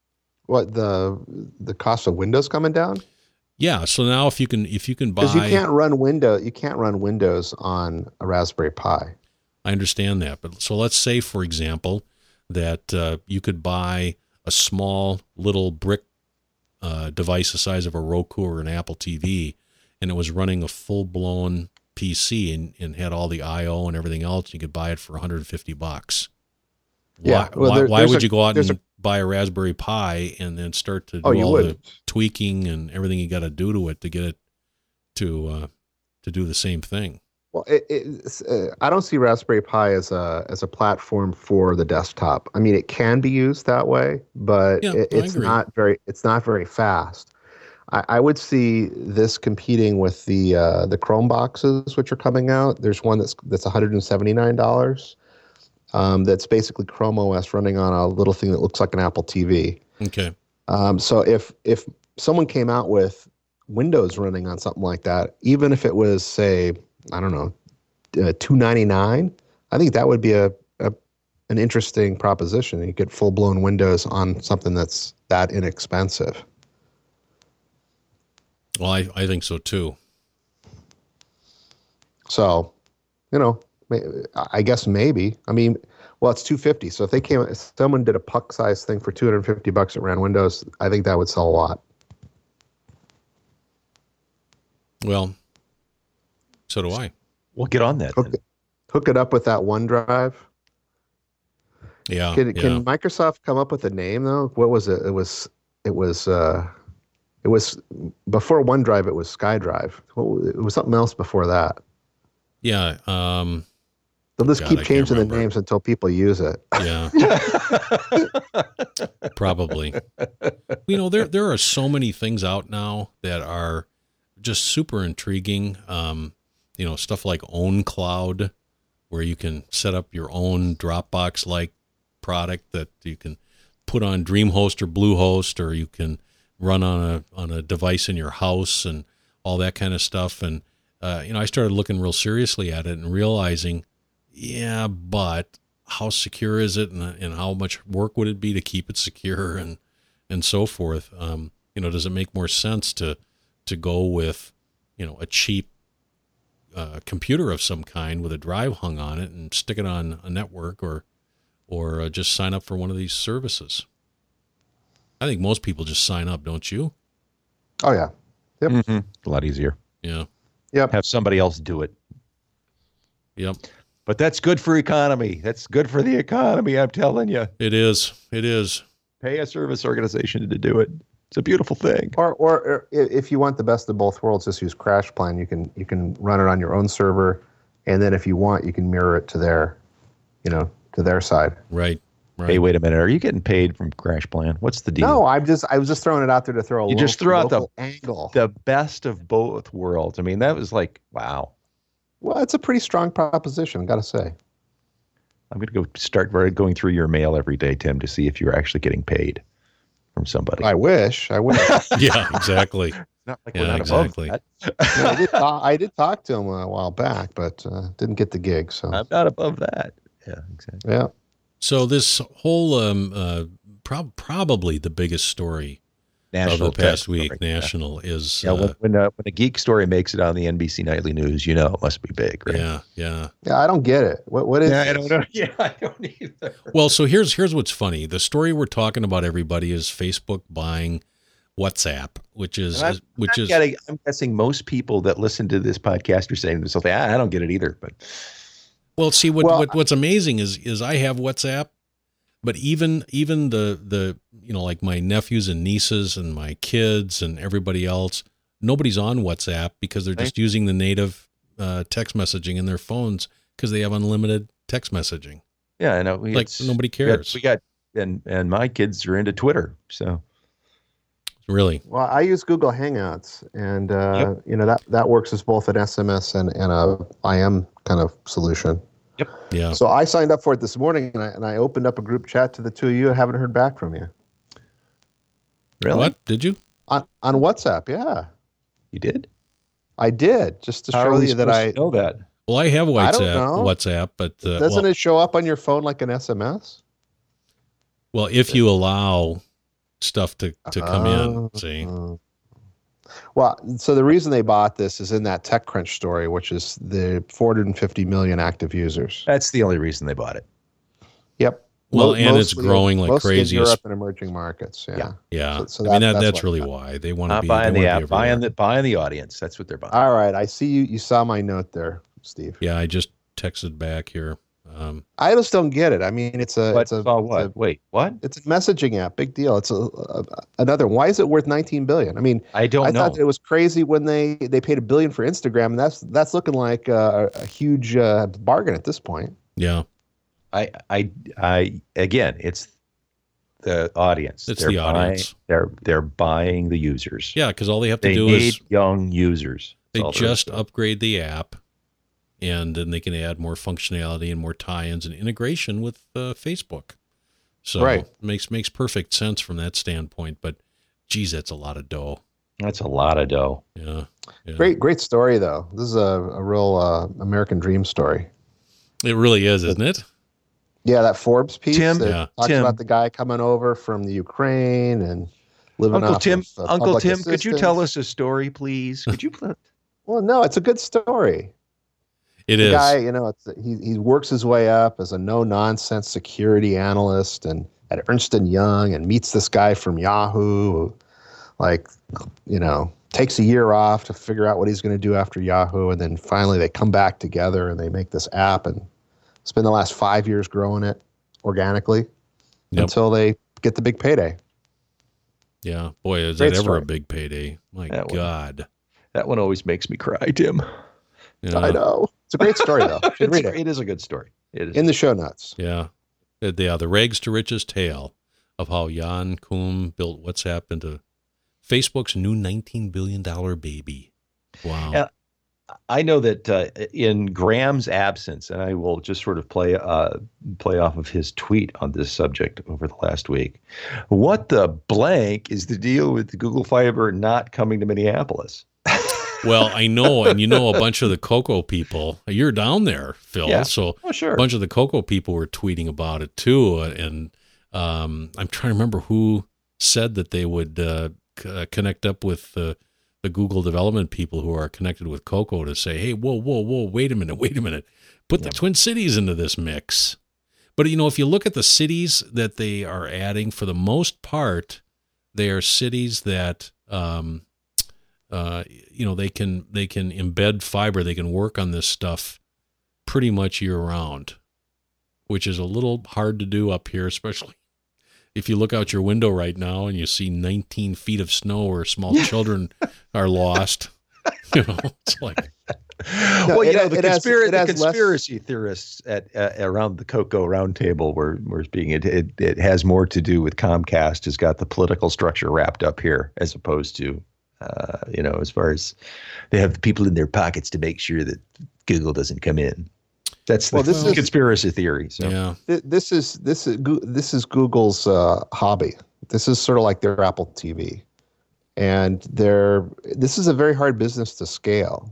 What the the cost of Windows coming down? Yeah. So now if you can if you can buy, Because you can't run Windows, you can't run Windows on a Raspberry Pi. I understand that, but so let's say, for example, that uh, you could buy a small little brick uh, device the size of a Roku or an Apple T V, and it was running a full-blown P C and, and had all the I O and everything else. You could buy it for one hundred fifty bucks. Yeah, Why, well, why, there- why there's would a- you go out there's and buy a Raspberry Pi and then start to do Oh, you all the would. tweaking and everything you got to do to it to get it to uh, to do the same thing? Well, it, it's, uh, I don't see Raspberry Pi as a as a platform for the desktop. I mean, it can be used that way, but Yeah, it, I it's agree. not very it's not very fast. I, I would see this competing with the uh, the Chrome boxes, which are coming out. There's one that's that's one hundred seventy-nine dollars. Um, that's basically Chrome O S running on a little thing that looks like an Apple T V. Okay. Um, so if if someone came out with Windows running on something like that, even if it was, say, I don't know, uh, two ninety-nine, I think that would be a, a an interesting proposition. You get full blown Windows on something that's that inexpensive. Well, I, I think so too. So, you know, may- I guess maybe. I mean, well, it's two fifty. So if they came, if someone did a puck size thing for two hundred fifty bucks that ran Windows, I think that would sell a lot. Well, so do I. We'll get on that. Hook then. it, hook it up with that OneDrive. Yeah. Can, yeah. can Microsoft come up with a name though? What was it? It was it was uh, it was before OneDrive. It was SkyDrive. What was, it was something else before that. Yeah. Um, They'll just God, keep I can't changing the remember. names until people use it. Yeah. Probably. You know, there there are so many things out now that are just super intriguing. Um, you know, stuff like OwnCloud, where you can set up your own Dropbox-like product that you can put on DreamHost or Bluehost, or you can run on a on a device in your house and all that kind of stuff. And uh, you know, I started looking real seriously at it and realizing, yeah, but how secure is it, and and how much work would it be to keep it secure, and and so forth. Um, you know, does it make more sense to to go with, you know, a cheap uh, computer of some kind with a drive hung on it and stick it on a network, or or uh, just sign up for one of these services? I think most people just sign up, don't you? Oh yeah. Yep. Mm-hmm. A lot easier. Yeah. Yep. Have somebody else do it. Yep. But that's good for economy. That's good for the economy. I'm telling you. It is. It is. Pay a service organization to do it. It's a beautiful thing. Or, or, or if you want the best of both worlds, just use CrashPlan. You can you can run it on your own server, and then if you want, you can mirror it to their, you know, to their side. Right. Right. Hey, wait a minute. Are you getting paid from CrashPlan? What's the deal? No, I'm just I was just throwing it out there to throw a You local, just threw out the- local angle. The best of both worlds. I mean, that was like, wow. Well, it's a pretty strong proposition, got to say. I'm going to go start going through your mail every day, Tim, to see if you're actually getting paid from somebody. I wish. I wish. Yeah, exactly. Not like Yeah, we're not exactly. above that. No, I, did talk, I did talk to him a while back, but uh, didn't get the gig. So I'm not above that. Yeah, exactly. yeah. So this whole um, uh, prob- probably the biggest story National of the past tech week, story. national, is Yeah, uh, when when, uh, when a geek story makes it on the N B C Nightly News, you know it must be big, right? yeah, yeah. Yeah, I don't get it. What what is Yeah, I this? don't know. Yeah, I don't either. Well, so here's here's what's funny. The story we're talking about, everybody, is Facebook buying WhatsApp, which is And I'm, which I'm is getting, I'm guessing most people that listen to this podcast are saying to themselves, "Ah, I don't get it either." But well. See what, Well, what what's amazing is is I have WhatsApp, but even even the the you know, like my nephews and nieces and my kids and everybody else, nobody's on WhatsApp because they're just using the native uh, text messaging in their phones because they have unlimited text messaging. yeah, I know. We, Like it's- nobody we got- cares. We got, and and my kids are into Twitter, so Really? Well, I use Google Hangouts, and uh, you know that that works as both an S M S and, and a I M kind of solution. Yeah. So I signed up for it this morning, and I, and I opened up a group chat to the two of you. I haven't heard back from you really, What did you? on on WhatsApp. Yeah, you did? I did, just to How are show we you that supposed I to know that. Well, I have I don't WhatsApp. know. WhatsApp, but uh, doesn't well, it show up on your phone like an S M S? well, if you allow stuff to to come in, Oh. see. Well, so the reason they bought this is in that TechCrunch story, which is the four hundred fifty million active users. That's the only reason they bought it. Yep. Well, Mo- and it's mostly- growing like mostly crazy. In Europe and emerging markets. Yeah. Yeah. Yeah, So- so I mean that- that that's that's why- really why they want to Not be buying they the wanna app, be buying everywhere. the buying the audience. That's what they're buying. All right. I see you. You saw my note there, Steve. Yeah, I just texted back here. Um, I just don't get it. I mean, it's a, What? it's a, Saw it's what? a, Wait, what? it's a messaging app. Big deal. It's a, a another. Why is it worth nineteen billion? I mean, I don't I know. thought it was crazy when they they paid a billion for Instagram, and that's that's looking like a, a huge uh, bargain at this point. yeah, I, I, I, again, it's the audience. It's They're the buying- audience. They're they're buying the users. yeah, because all they have to They do need is young users. they That's all there is just to it. upgrade the app, and then they can add more functionality and more tie-ins and integration with uh, Facebook. So Right. it makes makes perfect sense from that standpoint. But geez, that's a lot of dough. That's a lot of dough. Yeah, yeah. Great, great story though. This is a, a real uh, American dream story. It really is, isn't it? Yeah, that Forbes piece Tim, that Yeah. talks Tim. about the guy coming over from the Ukraine and living Uncle off Tim, of, uh, Uncle public Tim, could you tell assistance. us a story, please? Could you? pl- Well, no, it's a good story. It the is. guy, you know, it's, he he works his way up as a no nonsense security analyst and at Ernst and Young, and meets this guy from Yahoo, who, like, you know, takes a year off to figure out what he's going to do after Yahoo, and then finally they come back together and they make this app and spend the last five years growing it. organically Yep. until they get the big payday. Yeah, boy, is Great that ever story. a big payday? My That one. God. That one always makes me cry, Tim. Yeah. I know. It's a great story, though. You should It's read a- it it is a good story. It is. in the show notes. Yeah. Uh, Yeah, the rags to riches tale of how Jan Koum built WhatsApp into Facebook's new nineteen billion dollars baby. Wow. Yeah. I know that uh, in Graham's absence, and I will just sort of play uh, play off of his tweet on this subject over the last week. What the blank is the deal with Google Fiber not coming to Minneapolis? Well, I know, and you know a bunch of the Cocoa people. You're down there, Phil. Yeah. So Oh, sure. a bunch of the Cocoa people were tweeting about it too. And um, I'm trying to remember who said that they would uh, c- uh, connect up with uh, the Google development people who are connected with Cocoa to say, hey, whoa, whoa, whoa, wait a minute, wait a minute. Put the Twin Cities into this mix. But, you know, if you look at the cities that they are adding, for the most part, they are cities that, um, uh, you know, they can they can embed fiber. They can work on this stuff pretty much year round, which is a little hard to do up here, especially if you look out your window right now and you see nineteen feet of snow where small children are lost. You know, it's like, No, well, you it- know, the, it has- conspira- it the has less- conspiracy theorists at uh, around the Cocoa Roundtable were were speaking. It, it it has more to do with Comcast has got the political structure wrapped up here, as opposed to, uh, you know, as far as they have the people in their pockets to make sure that Google doesn't come in. That's the Well, this is- conspiracy theory. So. yeah, Th- This is this is Goo- this is Google's uh, hobby. This is sort of like their Apple T V, and they're this is a very hard business to scale,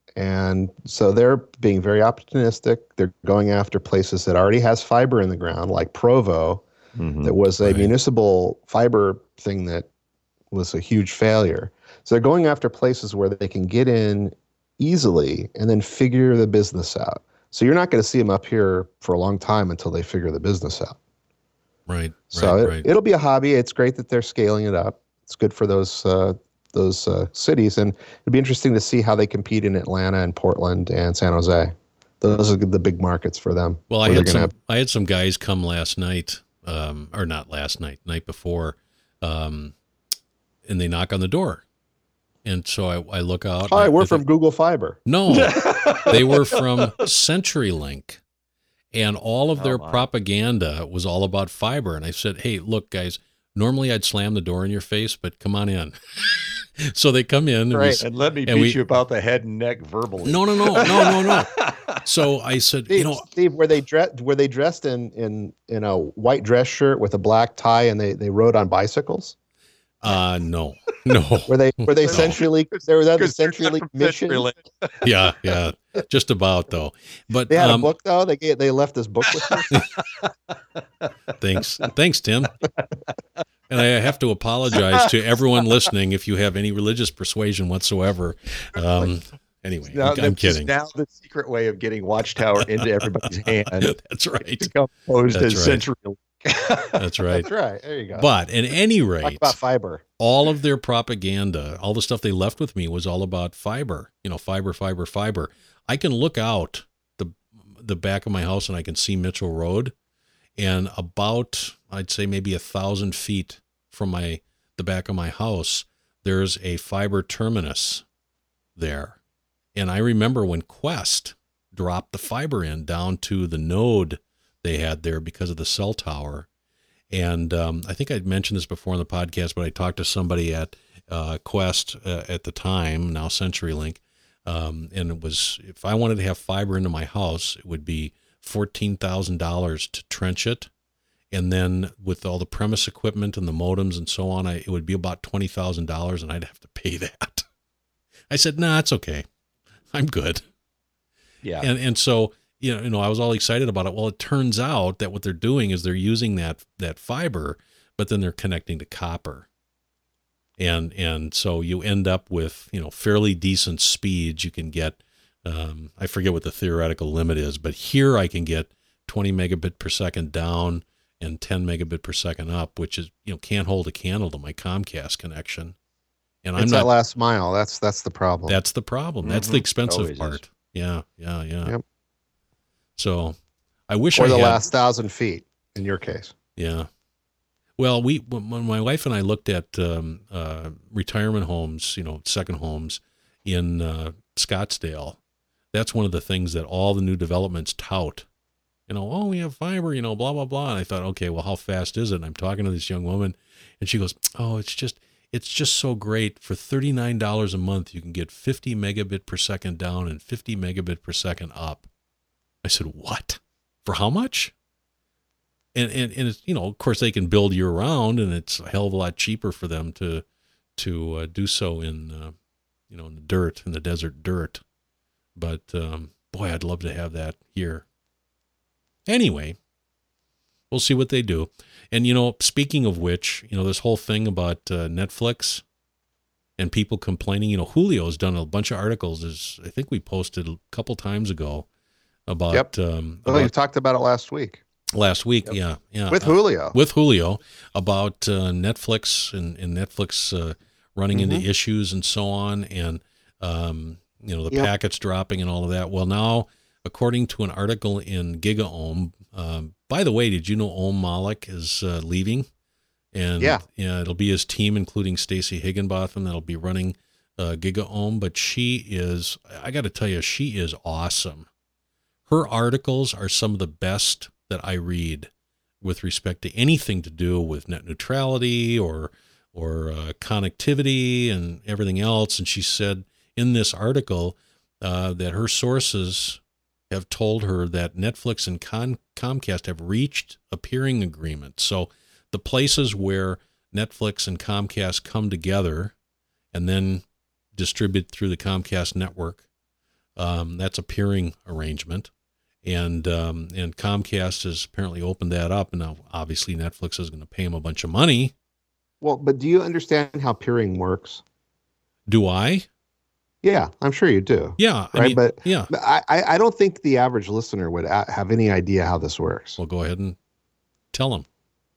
and so they're being very opportunistic. They're going after places that already has fiber in the ground, like Provo, Mhm. that was a Right. municipal fiber thing that was a huge failure. So they're going after places where they can get in easily and then figure the business out. So you're not going to see them up here for a long time until they figure the business out. right, So right, it, right. it'll be a hobby. It's great that they're scaling it up. It's good for those uh, those uh, cities, and it'd be interesting to see how they compete in Atlanta and Portland and San Jose. Those are the big markets for them. Well, I where had they're some gonna I had some guys come last night, um, or not last night, night before, um, and they knock on the door, and so I, I look out. have, Hi, and we're I from think- Google Fiber. No, they were from CenturyLink, and all of Oh, their my. propaganda was all about fiber. And I said, "Hey, look, guys. Normally I'd slam the door in your face, but come on in." So they come in. And we Right. s- And let me And beat we- you about the head and neck verbally. no, no, no, no, no, no. So I said, Steve, you know, Steve, were they dressed? Were they dressed in in in a white dress shirt with a black tie, and they they rode on bicycles? uh, no, no. Were they were they No. CenturyLink? They were that the Because they're not CenturyLink from mission. CenturyLink. Yeah, yeah, just about though. But They had um, a book though. They gave, they left this book with me. Thanks. Thanks, Tim. And I have to apologize to everyone listening if you have any religious persuasion whatsoever. Um, anyway, Now, I'm, I'm this is kidding. Now the secret way of getting Watchtower into everybody's hand That's right. become posed That's as right. CenturyLink. That's right. That's right. There you go. But at any Talk rate, about fiber. all of their propaganda, all the stuff they left with me was all about fiber, you know, fiber, fiber, fiber. I can look out the the back of my house and I can see Mitchell Road, and about, I'd say maybe a thousand feet from my the back of my house, there's a fiber terminus there. And I remember when Quest dropped the fiber in down to the node they had there because of the cell tower. And um, I think I'd mentioned this before in the podcast, but I talked to somebody at uh, Quest uh, at the time, now CenturyLink, um, and it was, if I wanted to have fiber into my house, it would be fourteen thousand dollars to trench it. And then with all the premise equipment and the modems and so on, I, it would be about twenty thousand dollars, and I'd have to pay that. I said, nah, it's okay. I'm good. Yeah. And and so, you know, you know, I was all excited about it. Well, it turns out that what they're doing is they're using that that fiber, but then they're connecting to copper. And and so you end up with, you know, fairly decent speeds. You can get, um, I forget what the theoretical limit is, but here I can get twenty megabit per second down and ten megabit per second up, which is, you know, can't hold a candle to my Comcast connection. And I'm It's not. that last mile. That's that's the problem. That's the problem. That's the Mhm. expensive Always is. part. Yeah, yeah, yeah. Yep. So I wish or I the had. last thousand feet. in your case. Yeah. Well, we when my wife and I looked at um, uh, retirement homes, you know, second homes in uh, Scottsdale, that's one of the things that all the new developments tout. You know, oh, we have fiber, you know, blah, blah, blah. And I thought, okay, well, how fast is it? And I'm talking to this young woman, and she goes, oh, it's just it's just so great. For thirty-nine dollars a month, you can get fifty megabit per second down and fifty megabit per second up. I said, what? For how much? And, and, and it's, you know, of course, they can build year round, and it's a hell of a lot cheaper for them to to uh, do so in, uh, you know, in the dirt, in the desert dirt. But, um, boy, I'd love to have that here. Anyway, we'll see what they do. And, you know, speaking of which, you know, this whole thing about uh, Netflix and people complaining, you know, Julio's done a bunch of articles, as I think we posted a couple times ago about... Yep. Um, well, about, you talked about it last week. Last week, Yep. yeah. yeah. With Julio. Uh, with Julio, about uh, Netflix and, and Netflix uh, running Mm-hmm. into issues and so on, and, um, you know, the Yep. packets dropping and all of that. Well, now, according to an article in GigaOM, um, by the way, did you know Om Malik is uh, leaving? And Yeah. yeah, it'll be his team, including Stacey Higginbotham, that'll be running uh, GigaOM. But she is, I got to tell you, she is awesome. Her articles are some of the best that I read with respect to anything to do with net neutrality or or uh, connectivity and everything else. And she said in this article uh, that her sources have told her that Netflix and Con- Comcast have reached a peering agreement. So the places where Netflix and Comcast come together and then distribute through the Comcast network, um, that's a peering arrangement. And um, and Comcast has apparently opened that up. And now, obviously, Netflix is going to pay them a bunch of money. Well, but do you understand how peering works? Do I? Yeah, I'm sure you do. Yeah. I right, mean, but yeah. but I, I I don't think the average listener would a- have any idea how this works. Well, go ahead and tell them.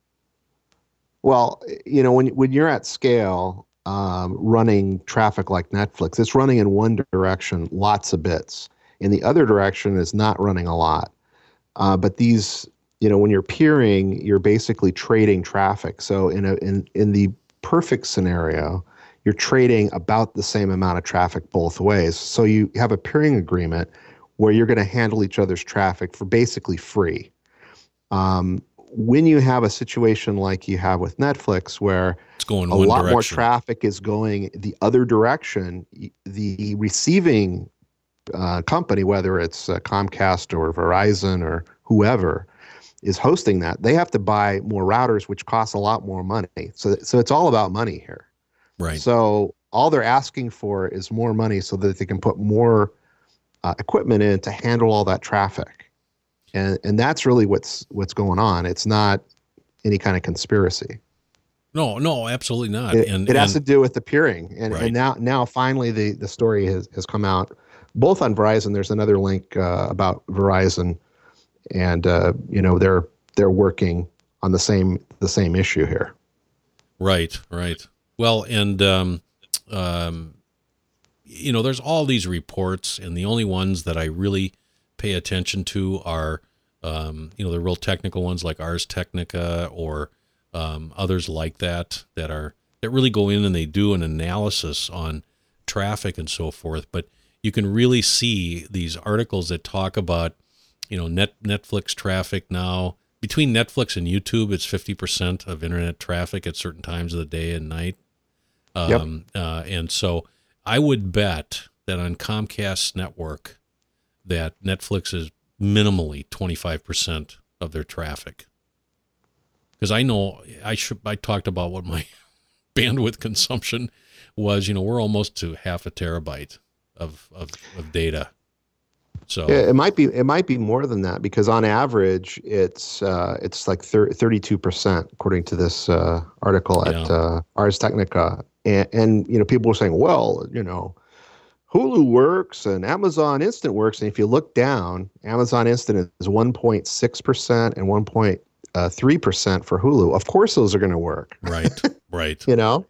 Well, you know, when when you're at scale, um, running traffic like Netflix, it's running in one direction, lots of bits. In the other direction is not running a lot. Uh, but these, you know, when you're peering, you're basically trading traffic. So in a in in the perfect scenario, you're trading about the same amount of traffic both ways. So you have a peering agreement where you're going to handle each other's traffic for basically free. Um, when you have a situation like you have with Netflix, where It's going a one lot direction. more traffic is going the other direction, y- the receiving uh, company, whether it's uh, Comcast or Verizon or whoever is hosting that, they have to buy more routers, which costs a lot more money. So, so it's all about money here. Right. So all they're asking for is more money so that they can put more uh, equipment in to handle all that traffic. And and that's really what's what's going on. It's not any kind of conspiracy. No, no, absolutely not. It, and it has and, to do with the peering. And Right. and now now finally the, the story has, has come out both on Verizon. There's another link uh, about Verizon, and uh, you know they're they're working on the same the same issue here. Right, right. Well, and um, um, you know, there's all these reports, and the only ones that I really pay attention to are, um, you know, the real technical ones like Ars Technica or um, others like that that are that really go in and they do an analysis on traffic and so forth. But you can really see these articles that talk about, you know, net Netflix traffic now. Between Netflix and YouTube, it's fifty percent of internet traffic at certain times of the day and night. Um, yep. uh, and so I would bet that on Comcast's network that Netflix is minimally twenty-five percent of their traffic. Because I know I should, I talked about what my bandwidth consumption was. You know, we're almost to half a terabyte of, of, of data. So yeah, it might be it might be more than that, because on average it's uh, it's like thirty-two percent according to this uh, article at Yeah. uh, Ars Technica, and, and you know people were saying, well, you know, Hulu works and Amazon Instant works, and if you look down, Amazon Instant is one point six percent and one point three percent for Hulu. Of course, those are going to work, right, right. you know.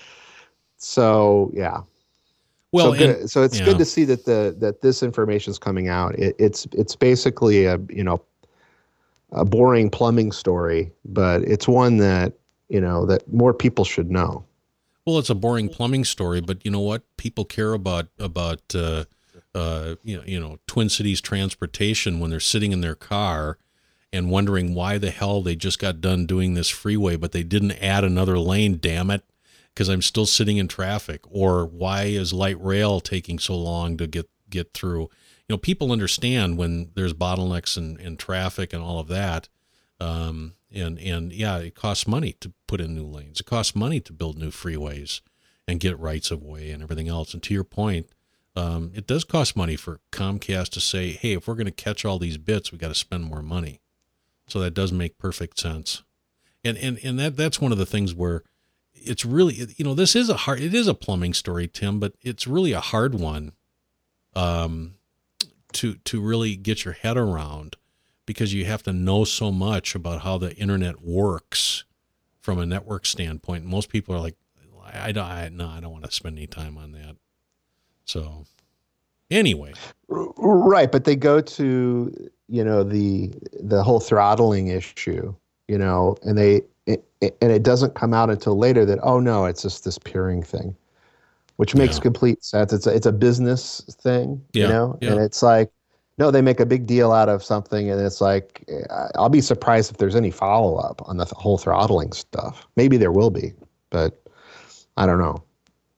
So yeah. Well, so, good. and, so it's yeah. good to see that the that this information is coming out. It, it's it's basically a you know a boring plumbing story, but it's one that, you know, that more people should know. Well, it's a boring plumbing story, but you know what? People care about about uh, uh, you know, you know, Twin Cities transportation when they're sitting in their car and wondering why the hell they just got done doing this freeway, but they didn't add another lane. Damn it! Because I'm still sitting in traffic. Or why is light rail taking so long to get get through? You know, people understand when there's bottlenecks and, and traffic and all of that. Um, and, and yeah, it costs money to put in new lanes. It costs money to build new freeways and get rights of way and everything else. And to your point, um, it does cost money for Comcast to say, hey, if we're going to catch all these bits, we got to spend more money. So that does make perfect sense. And, and, and that, that's one of the things where it's really, you know, this is a hard, it is a plumbing story, Tim, but it's really a hard one, um, to, to really get your head around, because you have to know so much about how the internet works from a network standpoint. Most people are like, I don't, I, no, I don't want to spend any time on that. So anyway. Right. But they go to, you know, the, the whole throttling issue, you know, and they, it, it, and it doesn't come out until later that, oh no, it's just this peering thing, which makes Yeah. complete sense. It's a, it's a business thing, Yeah, you know, yeah. and it's like, no, they make a big deal out of something, and it's like, I'll be surprised if there's any follow up on the whole throttling stuff. Maybe there will be, but I don't know.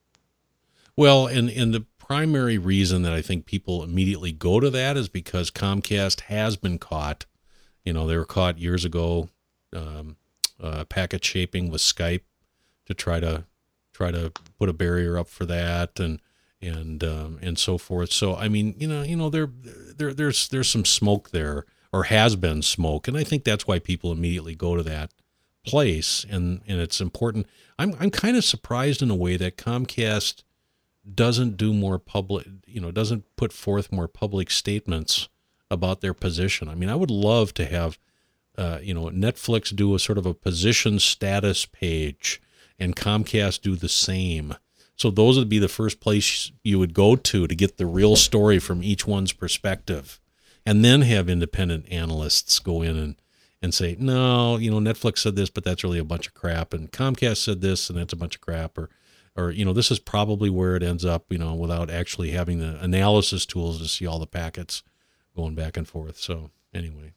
Well, and, and the primary reason that I think people immediately go to that is because Comcast has been caught. You know, they were caught years ago, um, uh, packet shaping with Skype to try to try to put a barrier up for that, and and um, and so forth. So I mean, you know, you know, there there there's there's some smoke there, or has been smoke, and I think that's why people immediately go to that place, and and it's important. I'm I'm kind of surprised in a way that Comcast doesn't do more public, you know, doesn't put forth more public statements about their position. I mean, I would love to have, uh, you know, Netflix do a sort of a position status page, and Comcast do the same. So those would be the first place you would go to to get the real story from each one's perspective, and then have independent analysts go in and, and say, no, you know, Netflix said this, but that's really a bunch of crap, and Comcast said this, and that's a bunch of crap, or, or, you know, this is probably where it ends up, you know, without actually having the analysis tools to see all the packets going back and forth. So anyway,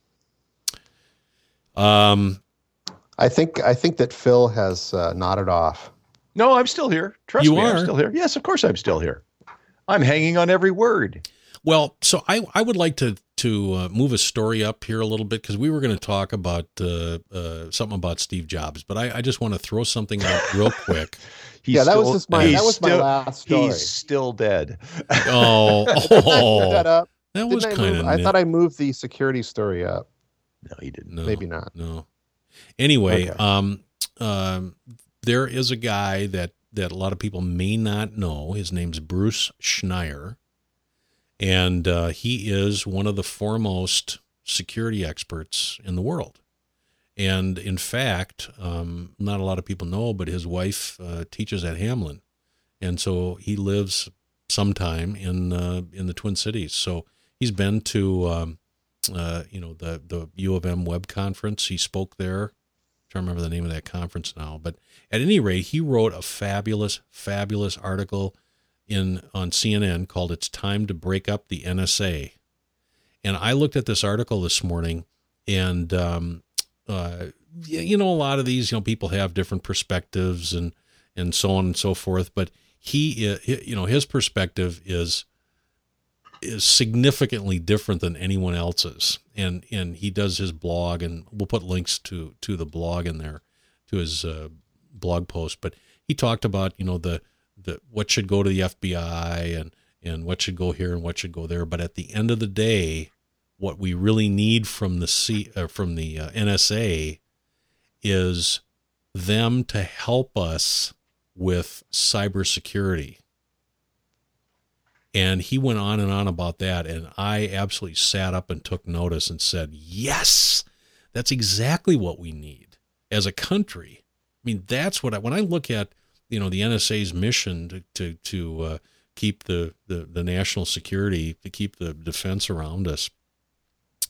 um, I think I think that Phil has uh, nodded off. No, I'm still here. Trust You me, are? I'm still here. Yes, of course I'm still here. I'm hanging on every word. well, so I, I would like to, to uh, move a story up here a little bit, because we were going to talk about uh, uh, something about Steve Jobs, but I, I just want to throw something out real quick. He's Yeah, that was still- just my- he's that was my still- last story. He's still dead. Oh, Didn't I move that oh up? that was Didn't I kind move- of I thought I moved the security story up. No, he didn't. no, Maybe not. No. Anyway, Okay. um, um, there is a guy that, that a lot of people may not know. His name's Bruce Schneier, and uh, he is one of the foremost security experts in the world. And in fact, um, not a lot of people know, but his wife uh, teaches at Hamlin, and so he lives sometime in uh, in the Twin Cities. So he's been to um, uh, you know the the U of M web conference. He spoke there. I don't remember the name of that conference now, but at any rate, he wrote a fabulous, fabulous article in on C N N called "It's Time to Break Up the N S A." And I looked at this article this morning, and um, uh, you know, a lot of these, you know, people have different perspectives and and so on and so forth. But he, you know, his perspective is is significantly different than anyone else's. And and he does his blog, and we'll put links to to the blog in there, to his uh, blog post. But he talked about, you know, the the what should go to the F B I and and what should go here and what should go there. But at the end of the day, what we really need from the C uh, from the uh, N S A is them to help us with cybersecurity. And he went on and on about that, and I absolutely sat up and took notice and said, yes, that's exactly what we need as a country. I mean, that's what I, when I look at, you know, the N S A's mission to to, to uh, keep the, the, the national security, to keep the defense around us,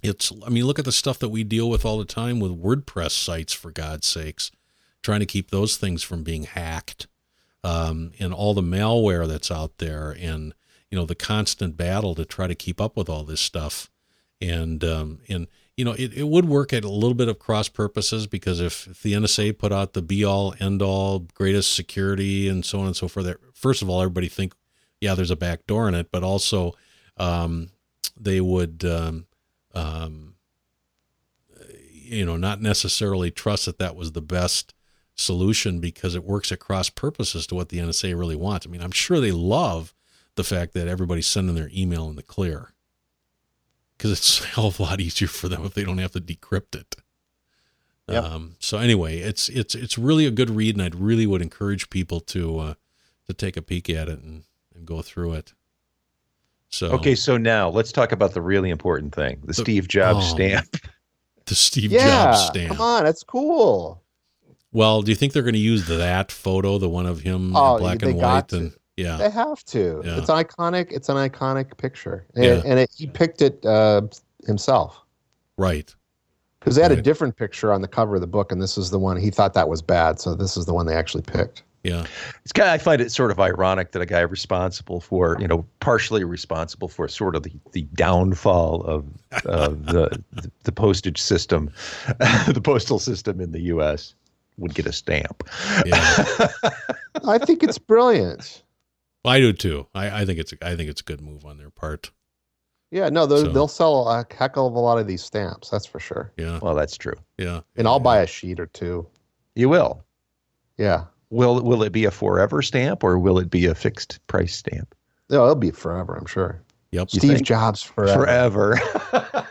It's, I mean, look at the stuff that we deal with all the time with WordPress sites, for God's sakes, trying to keep those things from being hacked, um, and all the malware that's out there, and, you know, the constant battle to try to keep up with all this stuff. And, um, and, you know, it, it would work at a little bit of cross purposes, because if, if the N S A put out the be all end all greatest security and so on and so forth, first of all, everybody think, yeah, there's a back door in it, but also, um, they would, um, um, you know, not necessarily trust that that was the best solution, because it works at cross purposes to what the N S A really wants. I mean, I'm sure they love the fact that everybody's sending their email in the clear, because it's a hell of a lot easier for them if they don't have to decrypt it. Yep. Um, so anyway, it's, it's, it's really a good read, and I'd really would encourage people to, uh, to take a peek at it and, and go through it. So, okay, so now let's talk about the really important thing, the, the Steve Jobs oh, stamp. The Steve yeah, Jobs stamp. Come on, that's cool. Well, do you think they're going to use that photo, the one of him oh, in black and white? To. And yeah, they have to. Yeah. It's an iconic. It's an iconic picture, and, yeah. and it, he picked it uh, himself. Right. Because they had right. a different picture on the cover of the book, and this is the one he thought that was bad, so this is the one they actually picked. Yeah, it's kind of, I find it sort of ironic that a guy responsible for, you know, partially responsible for sort of the, the downfall of uh, the, the the postage system, the postal system in the U S would get a stamp. Yeah. I think it's brilliant. I do too. I, I think it's I think it's a good move on their part. Yeah, no, so, they'll sell a heck of a lot of these stamps. That's for sure. Yeah. Well, that's true. Yeah. And I'll buy a sheet or two. You will. Yeah. Will will it be a forever stamp, or will it be a fixed price stamp? No, it'll be forever, I'm sure. Yep. Steve Jobs forever. Forever.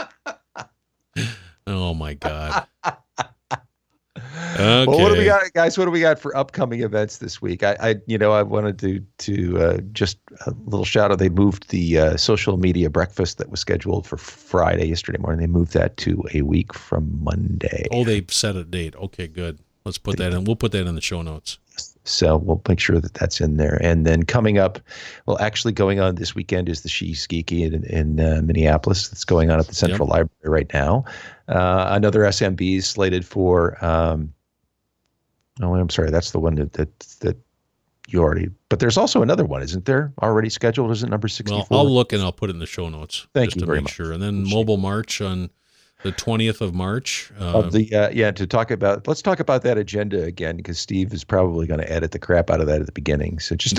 Oh my God. Okay. Well, what do we got, guys? What do we got for upcoming events this week? I, I you know, I wanted to to uh, just a little shout out. They moved the uh, social media breakfast that was scheduled for Friday yesterday morning. They moved that to a week from Monday. Oh, they set a date. Okay, good. Let's put that in. We'll put that in the show notes. So we'll make sure that that's in there. And then coming up, well, actually going on this weekend is the She's Geeky in, in uh, Minneapolis. That's going on at the Central yep. Library right now. Uh, another S M B is slated for, um, oh, I'm sorry, that's the one that, that, that you already, but there's also another one, isn't there? Already scheduled? Is it number sixty-four? Well, I'll look and I'll put it in the show notes. Thank just you to very make much. Sure. And then Mobile March on the twentieth of March. Uh, of the uh, yeah, to talk about, let's talk about that agenda again, because Steve is probably going to edit the crap out of that at the beginning. So just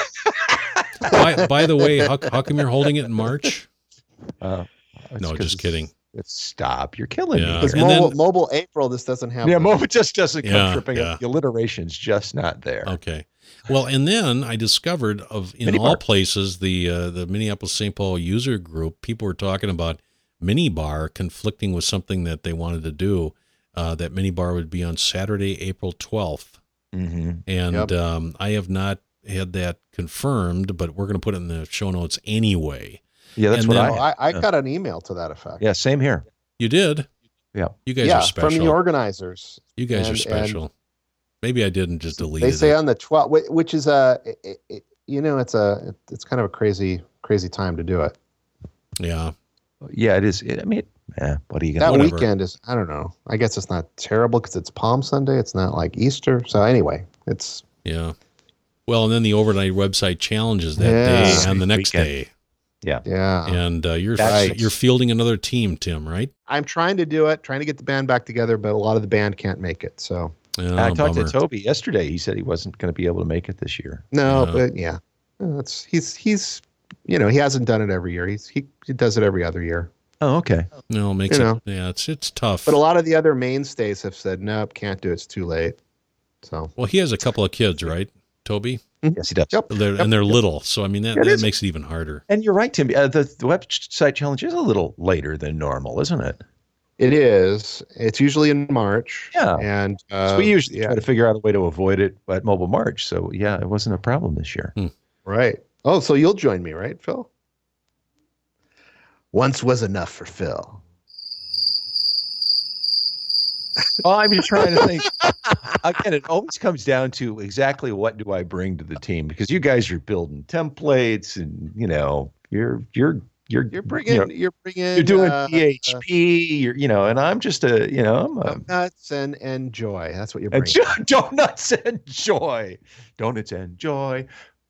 by, by the way, how, how come you're holding it in March? Uh, no, just kidding. It's, stop! You're killing yeah. me. Because mobile, then, mobile April, this doesn't happen. Yeah, mobile just doesn't come yeah, tripping yeah. up. The alliteration's just not there. Okay. Well, and then I discovered of in Mini all bar. places the uh, the Minneapolis Saint Paul user group, people were talking about Mini Bar conflicting with something that they wanted to do. Uh, that Mini Bar would be on Saturday, April twelfth. Mm-hmm. And yep. um, I have not had that confirmed, but we're going to put it in the show notes anyway. Yeah, that's and what then, I I, I got an email to that effect. Yeah, same here. You did? Yeah. You guys yeah, are special. from the organizers. You guys and, are special. Maybe I didn't just delete they it. They say on the twelfth, which is a, it, it, you know, it's a, it's kind of a crazy, crazy time to do it. Yeah. Yeah, it is. It, I mean, yeah, what are you going to do? That whatever. weekend is, I don't know. I guess it's not terrible because it's Palm Sunday. It's not like Easter. So anyway, it's. Yeah. Well, and then the overnight website challenges that Yeah. day and the next Weekend. day. Yeah. Yeah. And uh, you're Right. you're fielding another team, Tim, right? I'm trying to do it, trying to get the band back together, but a lot of the band can't make it. So Oh, I talked bummer. to Toby yesterday. He said he wasn't going to be able to make it this year. no, Yeah. but yeah, it's he's he's you know he hasn't done it every year. He's he, he does it every other year. Oh, okay. No, it makes You it. know. Yeah, it's it's tough. But a lot of the other mainstays have said nope, can't do it. It's too late. So Well, he has a couple of kids, right, Toby? Yes, he does. Yep. They're, and they're little, so I mean that, It that is. makes it even harder. And you're right, Tim. Uh, the, the website challenge is a little later than normal, isn't it? it is. It's usually in March. Yeah. And uh, so we usually yeah, try to figure out a way to avoid it at Mobile March. So yeah, it wasn't a problem this year. right. Oh, so you'll join me, right, Phil? Once was enough for Phil. Oh, I'm just trying to think. Again, it always comes down to exactly what do I bring to the team, because you guys are building templates and, you know, you're you're you're You're bringing, you know, you're bringing, you're doing uh, P H P. You're, you know, and I'm just a, you know, I'm a, nuts and and joy. That's what you're and bringing. jo- donuts and joy, donuts and joy.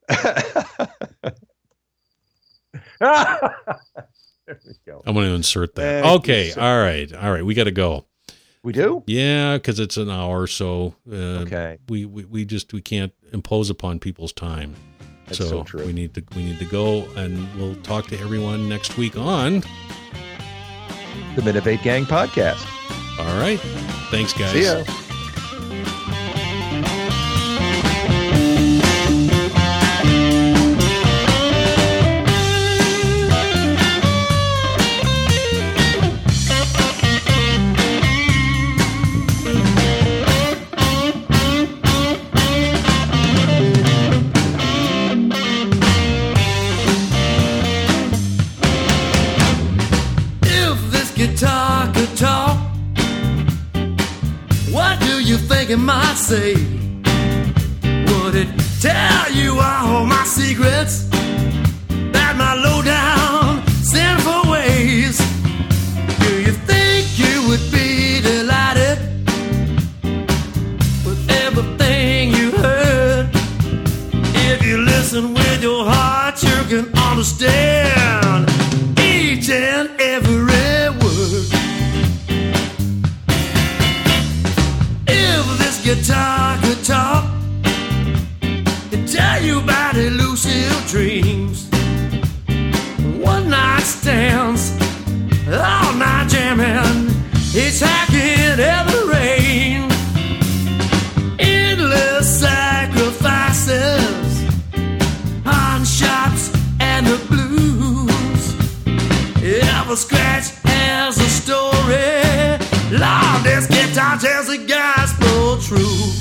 There we go. I'm going to insert that. Thank okay. you, sir. All right. All right. We got to go. We do? Yeah, because it's an hour, so uh, Okay. we, we we just we can't impose upon people's time. That's so so true. we need to we need to go, and we'll talk to everyone next week on. The Minovate Gang podcast. All right. Thanks, guys. See ya. If this guitar could talk, what do you think it might say? Would it tell you all my secrets, that my low down sinful ways? Do you think you would be delighted with everything you heard? If you listen with your heart, you can understand each and every word. If this guitar could talk, it'd tell you about elusive dreams, one night stands, all night jamming, hitchhiking in the rain, endless sacrifices, pawn shops and the blues. Every scratch has a story. Lord, this guitar tells the gospel truth.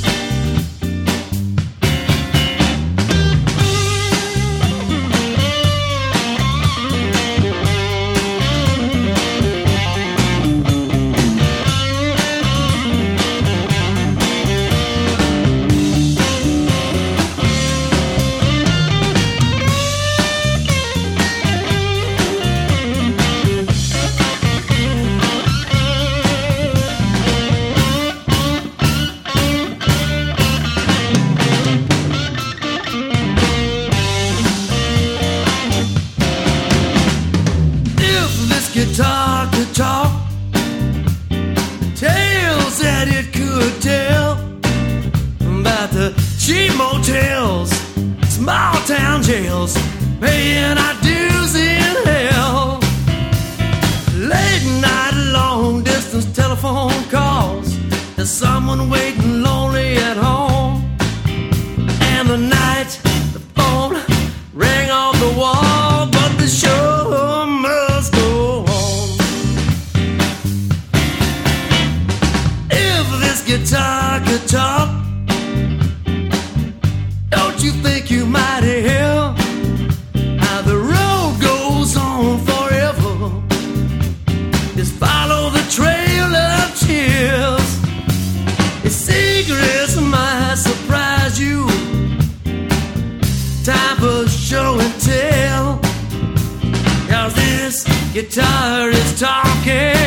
If this guitar could talk, tales that it could tell about the cheap motels, small town jails, paying our dues in hell, late night long distance telephone calls, there's someone waiting lonely at home, and the night the phone rang off the wall, but the show must go on. If this guitar could talk, don't you think you might hear how the road goes on forever? Just follow the trail of tears. Its secrets might surprise you. Time for show and tell, 'cause this guitar is talking.